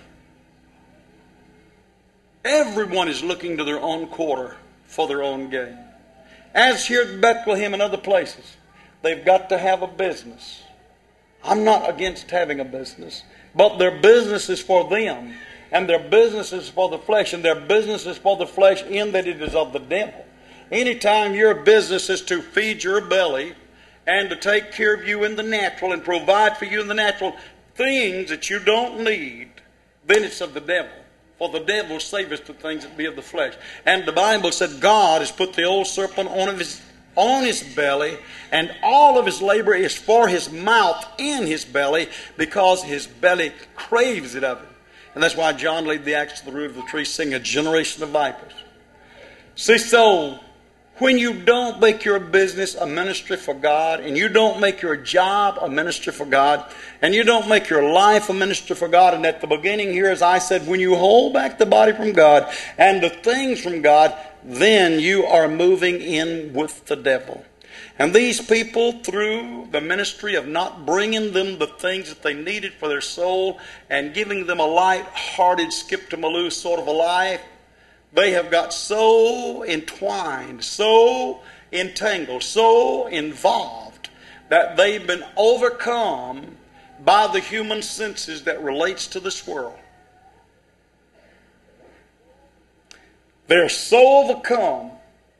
Everyone is looking to their own quarter for their own gain. As here at Bethlehem and other places, they've got to have a business. I'm not against having a business, but their business is for them. And their business is for the flesh, and their business is for the flesh in that it is of the devil. Anytime your business is to feed your belly and to take care of you in the natural and provide for you in the natural things that you don't need, then it's of the devil. For the devil saveth the things that be of the flesh. And the Bible said God has put the old serpent on his on his belly, and all of his labor is for his mouth in his belly, because his belly craves it of him. And that's why John laid the axe to the root of the tree, singing, a generation of vipers. See, so when you don't make your business a ministry for God, and you don't make your job a ministry for God, and you don't make your life a ministry for God, and at the beginning here, as I said, when you hold back the body from God and the things from God, then you are moving in with the devil. And these people, through the ministry of not bringing them the things that they needed for their soul and giving them a light-hearted, skip-to-maloo sort of a life, they have got so entwined, so entangled, so involved that they've been overcome by the human senses that relates to this world. They're so overcome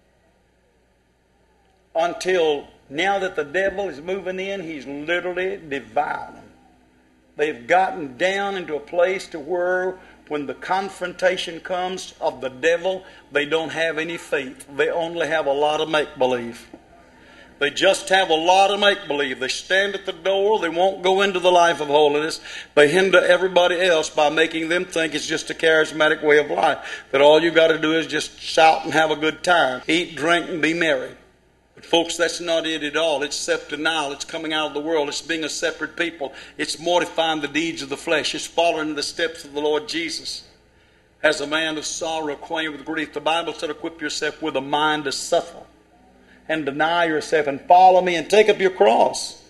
until now that the devil is moving in, he's literally devouring them. They've gotten down into a place to where when the confrontation comes of the devil, they don't have any faith. They only have a lot of make-believe. They just have a lot of make-believe. They stand at the door. They won't go into the life of holiness. They hinder everybody else by making them think it's just a charismatic way of life. That all you got to do is just shout and have a good time. Eat, drink, and be merry. But folks, that's not it at all. It's self-denial. It's coming out of the world. It's being a separate people. It's mortifying the deeds of the flesh. It's following in the steps of the Lord Jesus. As a man of sorrow, acquainted with grief, the Bible said, equip yourself with a mind to suffer, and deny yourself, and follow me, and take up your cross.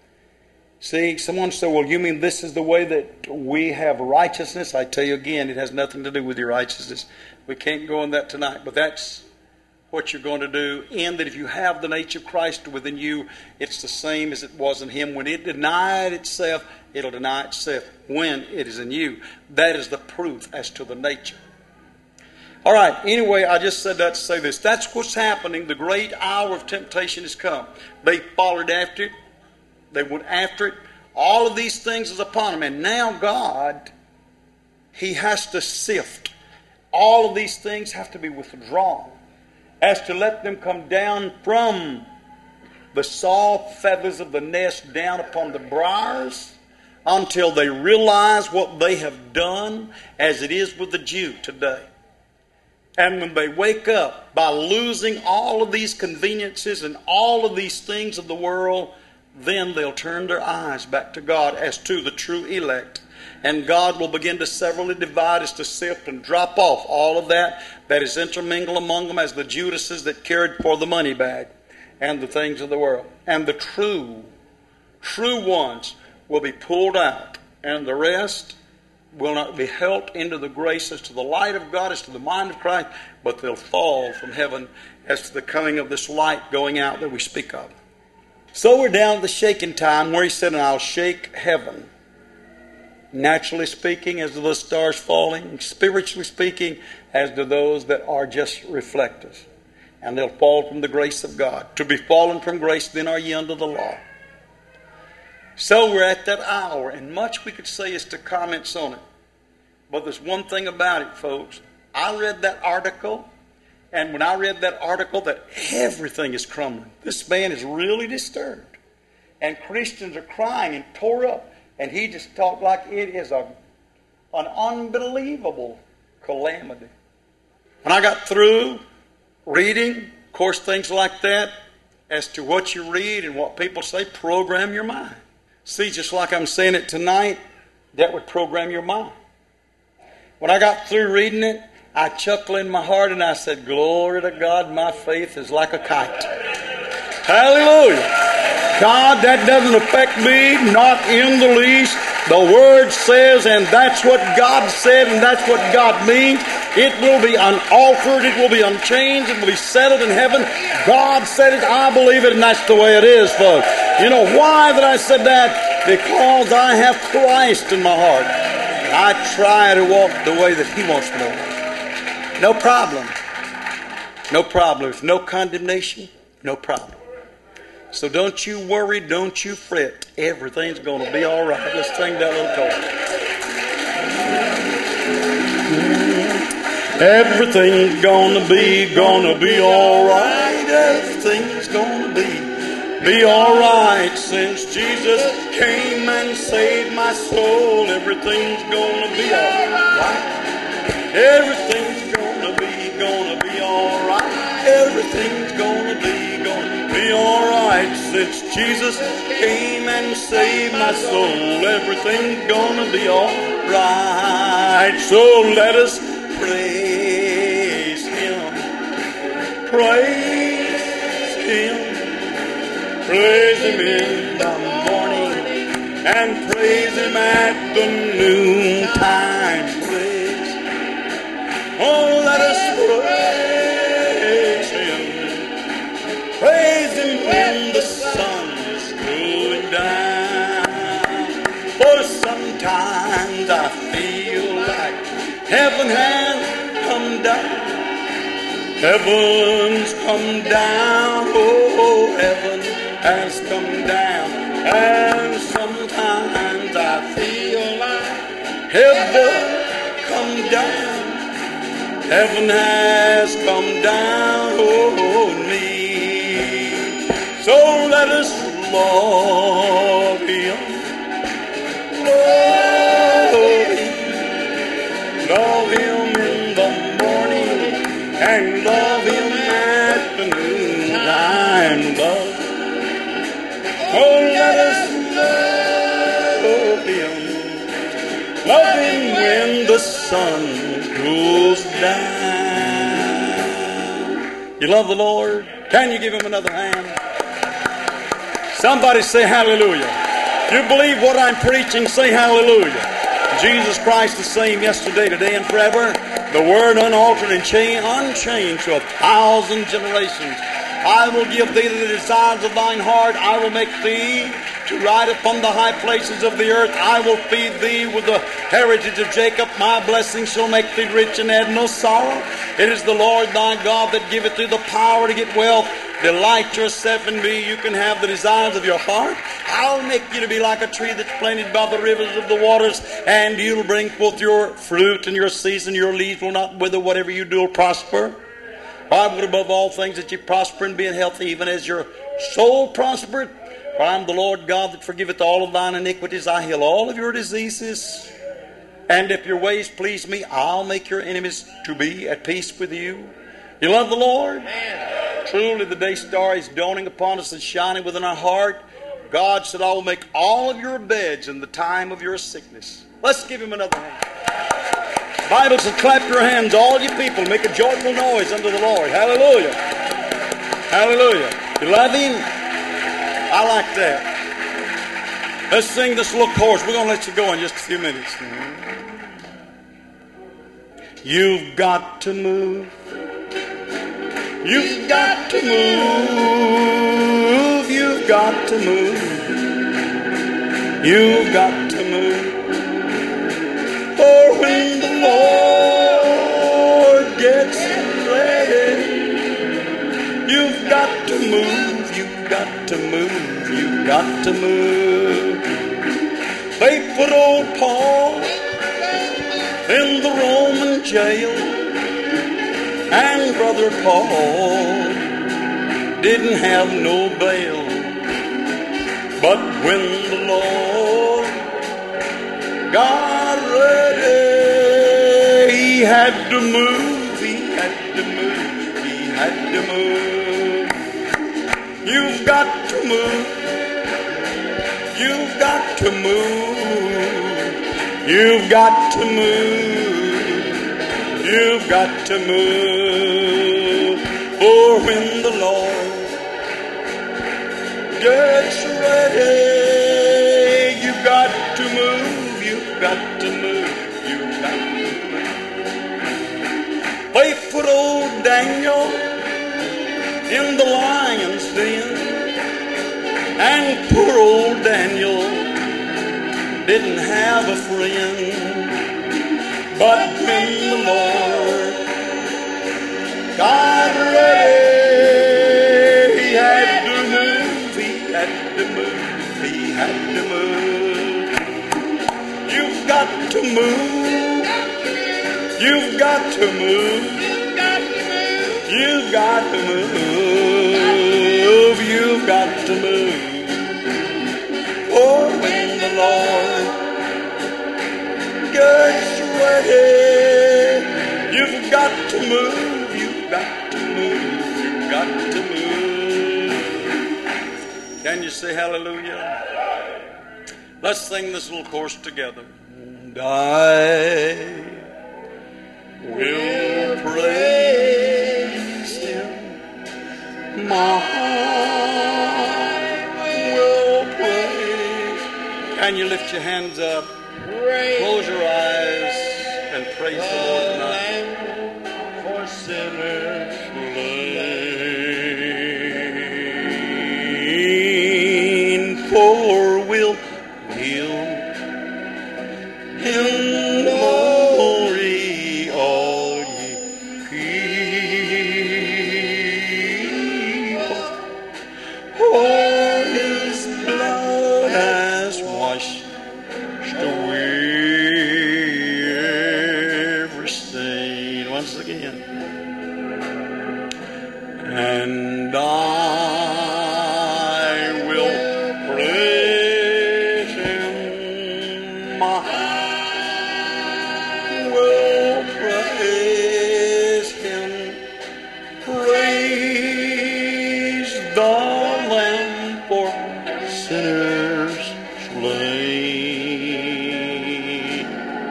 See, someone said, well, you mean this is the way that we have righteousness? I tell you again, it has nothing to do with your righteousness. We can't go on that tonight, but that's what you're going to do, in that if you have the nature of Christ within you, it's the same as it was in him. When it denied itself, it'll deny itself when it is in you. That is the proof as to the nature. All right, anyway, I just said that to say this. That's what's happening. The great hour of temptation has come. They followed after it. They went after it. All of these things is upon them. And now God, he has to sift. All of these things have to be withdrawn, as to let them come down from the soft feathers of the nest down upon the briars, until they realize what they have done, as it is with the Jew today. And when they wake up by losing all of these conveniences and all of these things of the world, then they'll turn their eyes back to God as to the true elect. And God will begin to severally divide, as to sift and drop off all of that that is intermingled among them, as the Judases that cared for the money bag and the things of the world. And the true, true ones will be pulled out, and the rest will not be held into the grace as to the light of God, as to the mind of Christ, but they'll fall from heaven as to the coming of this light going out that we speak of. So we're down to the shaking time, where he said, and I'll shake heaven. Naturally speaking, as to the stars falling. Spiritually speaking, as to those that are just reflectors. And they'll fall from the grace of God. To be fallen from grace, then are ye under the law. So we're at that hour, and much we could say is to comments on it. But there's one thing about it, folks. I read that article, and when I read that article, that everything is crumbling. This man is really disturbed. And Christians are crying and tore up. And he just talked like it is a, an unbelievable calamity. When I got through reading, of course, things like that, as to what you read and what people say, program your mind. See, just like I'm saying it tonight, that would program your mind. When I got through reading it, I chuckled in my heart and I said, glory to God, my faith is like a kite. Hallelujah. God, that doesn't affect me, not in the least. The Word says, and that's what God said, and that's what God means. It will be unaltered, it will be unchanged, it will be settled in heaven. God said it, I believe it, and that's the way it is, folks. You know why that I said that? Because I have Christ in my heart. I try to walk the way that He wants me to walk. No problem. No problem. There's no condemnation, no problem. So don't you worry, don't you fret. Everything's going to be all right. Let's sing that little chorus. Everything's going to be, going to be all right. Everything's gonna be be alright. Since Jesus came and saved my soul, everything's gonna be alright. Everything's gonna be, gonna be alright. Everything's gonna be, gonna be alright. Since Jesus came and saved my soul, everything's gonna be alright. So let us praise Him. Praise Him. Praise Him in the morning and praise Him at the noontime. Praise. Oh, let us praise Him. Praise Him when the sun is going down. For sometimes I feel like heaven has come down. Heaven's come down. Oh, heaven has come down, and sometimes I feel like heaven come down. Heaven has come down on me. So let us love Him, love Him, love Him in the morning, and love Him at the noontime. Love. Oh, let us love Him, love Him when the sun goes down. You love the Lord? Can you give Him another hand? Somebody say hallelujah. You believe what I'm preaching? Say hallelujah. Jesus Christ the same yesterday, today, and forever. The Word unaltered and unchanged to a thousand generations. I will give thee the desires of thine heart. I will make thee to ride upon the high places of the earth. I will feed thee with the heritage of Jacob. My blessing shall make thee rich and add no sorrow. It is the Lord thy God that giveth thee the power to get wealth. Delight yourself in me. You can have the desires of your heart. I'll make you to be like a tree that's planted by the rivers of the waters, and you'll bring forth your fruit in your season. Your leaves will not wither. Whatever you do will prosper. I would above all things that you prosper and be in health, even as your soul prospered. For I am the Lord God that forgiveth all of thine iniquities. I heal all of your diseases. And if your ways please me, I'll make your enemies to be at peace with you. You love the Lord? Amen. Truly the day star is dawning upon us and shining within our heart. God said, I will make all of your beds in the time of your sickness. Let's give Him another hand. Bible says, clap your hands, all you people. Make a joyful noise unto the Lord. Hallelujah. Hallelujah. You love Him? I like that. Let's sing this little chorus. We're going to let you go in just a few minutes. You've got to move. You've got to move. You've got to move. You've got to move. For when the Lord gets ready, you've got to move, you've got to move, you've got to move. They put old Paul in the Roman jail, and Brother Paul didn't have no bail. But when the Lord got ready, He had to move, He had to move, He had to move. You've got to move, you've got to move, you've got to move, you've got to move. For when the Lord gets ready, you've got to move, you've got to move, you've got to move. They put old Daniel in the lion's den, and poor old Daniel didn't have a friend. But when the Lord got ready, He had to move, He had to move, He had to move. You've got to move, you've got to move, you've got to move. to move. Oh, when the Lord gets ready, you've got to move, you've got to move, you've got to move. Can you say hallelujah? Let's sing this little chorus together. And I will praise Him. My heart will praise. Can you lift your hands up? Close your eyes and praise the Lord tonight. For sinners slain, for will He'll Him glory, all ye people. For His blood has washed away every stain. Once again. And I will praise Him. My heart will praise Him. Praise the Lamb for sinners slain.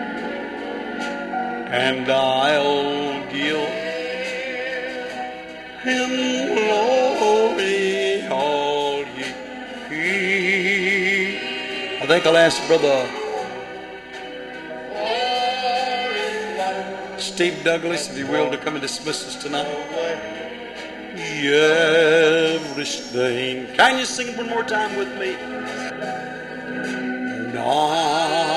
And I'll give Him glory, all ye people. I think I'll ask Brother Steve Douglas, if he will, to come and dismiss us tonight. Every stain. Can you sing it one more time with me? And I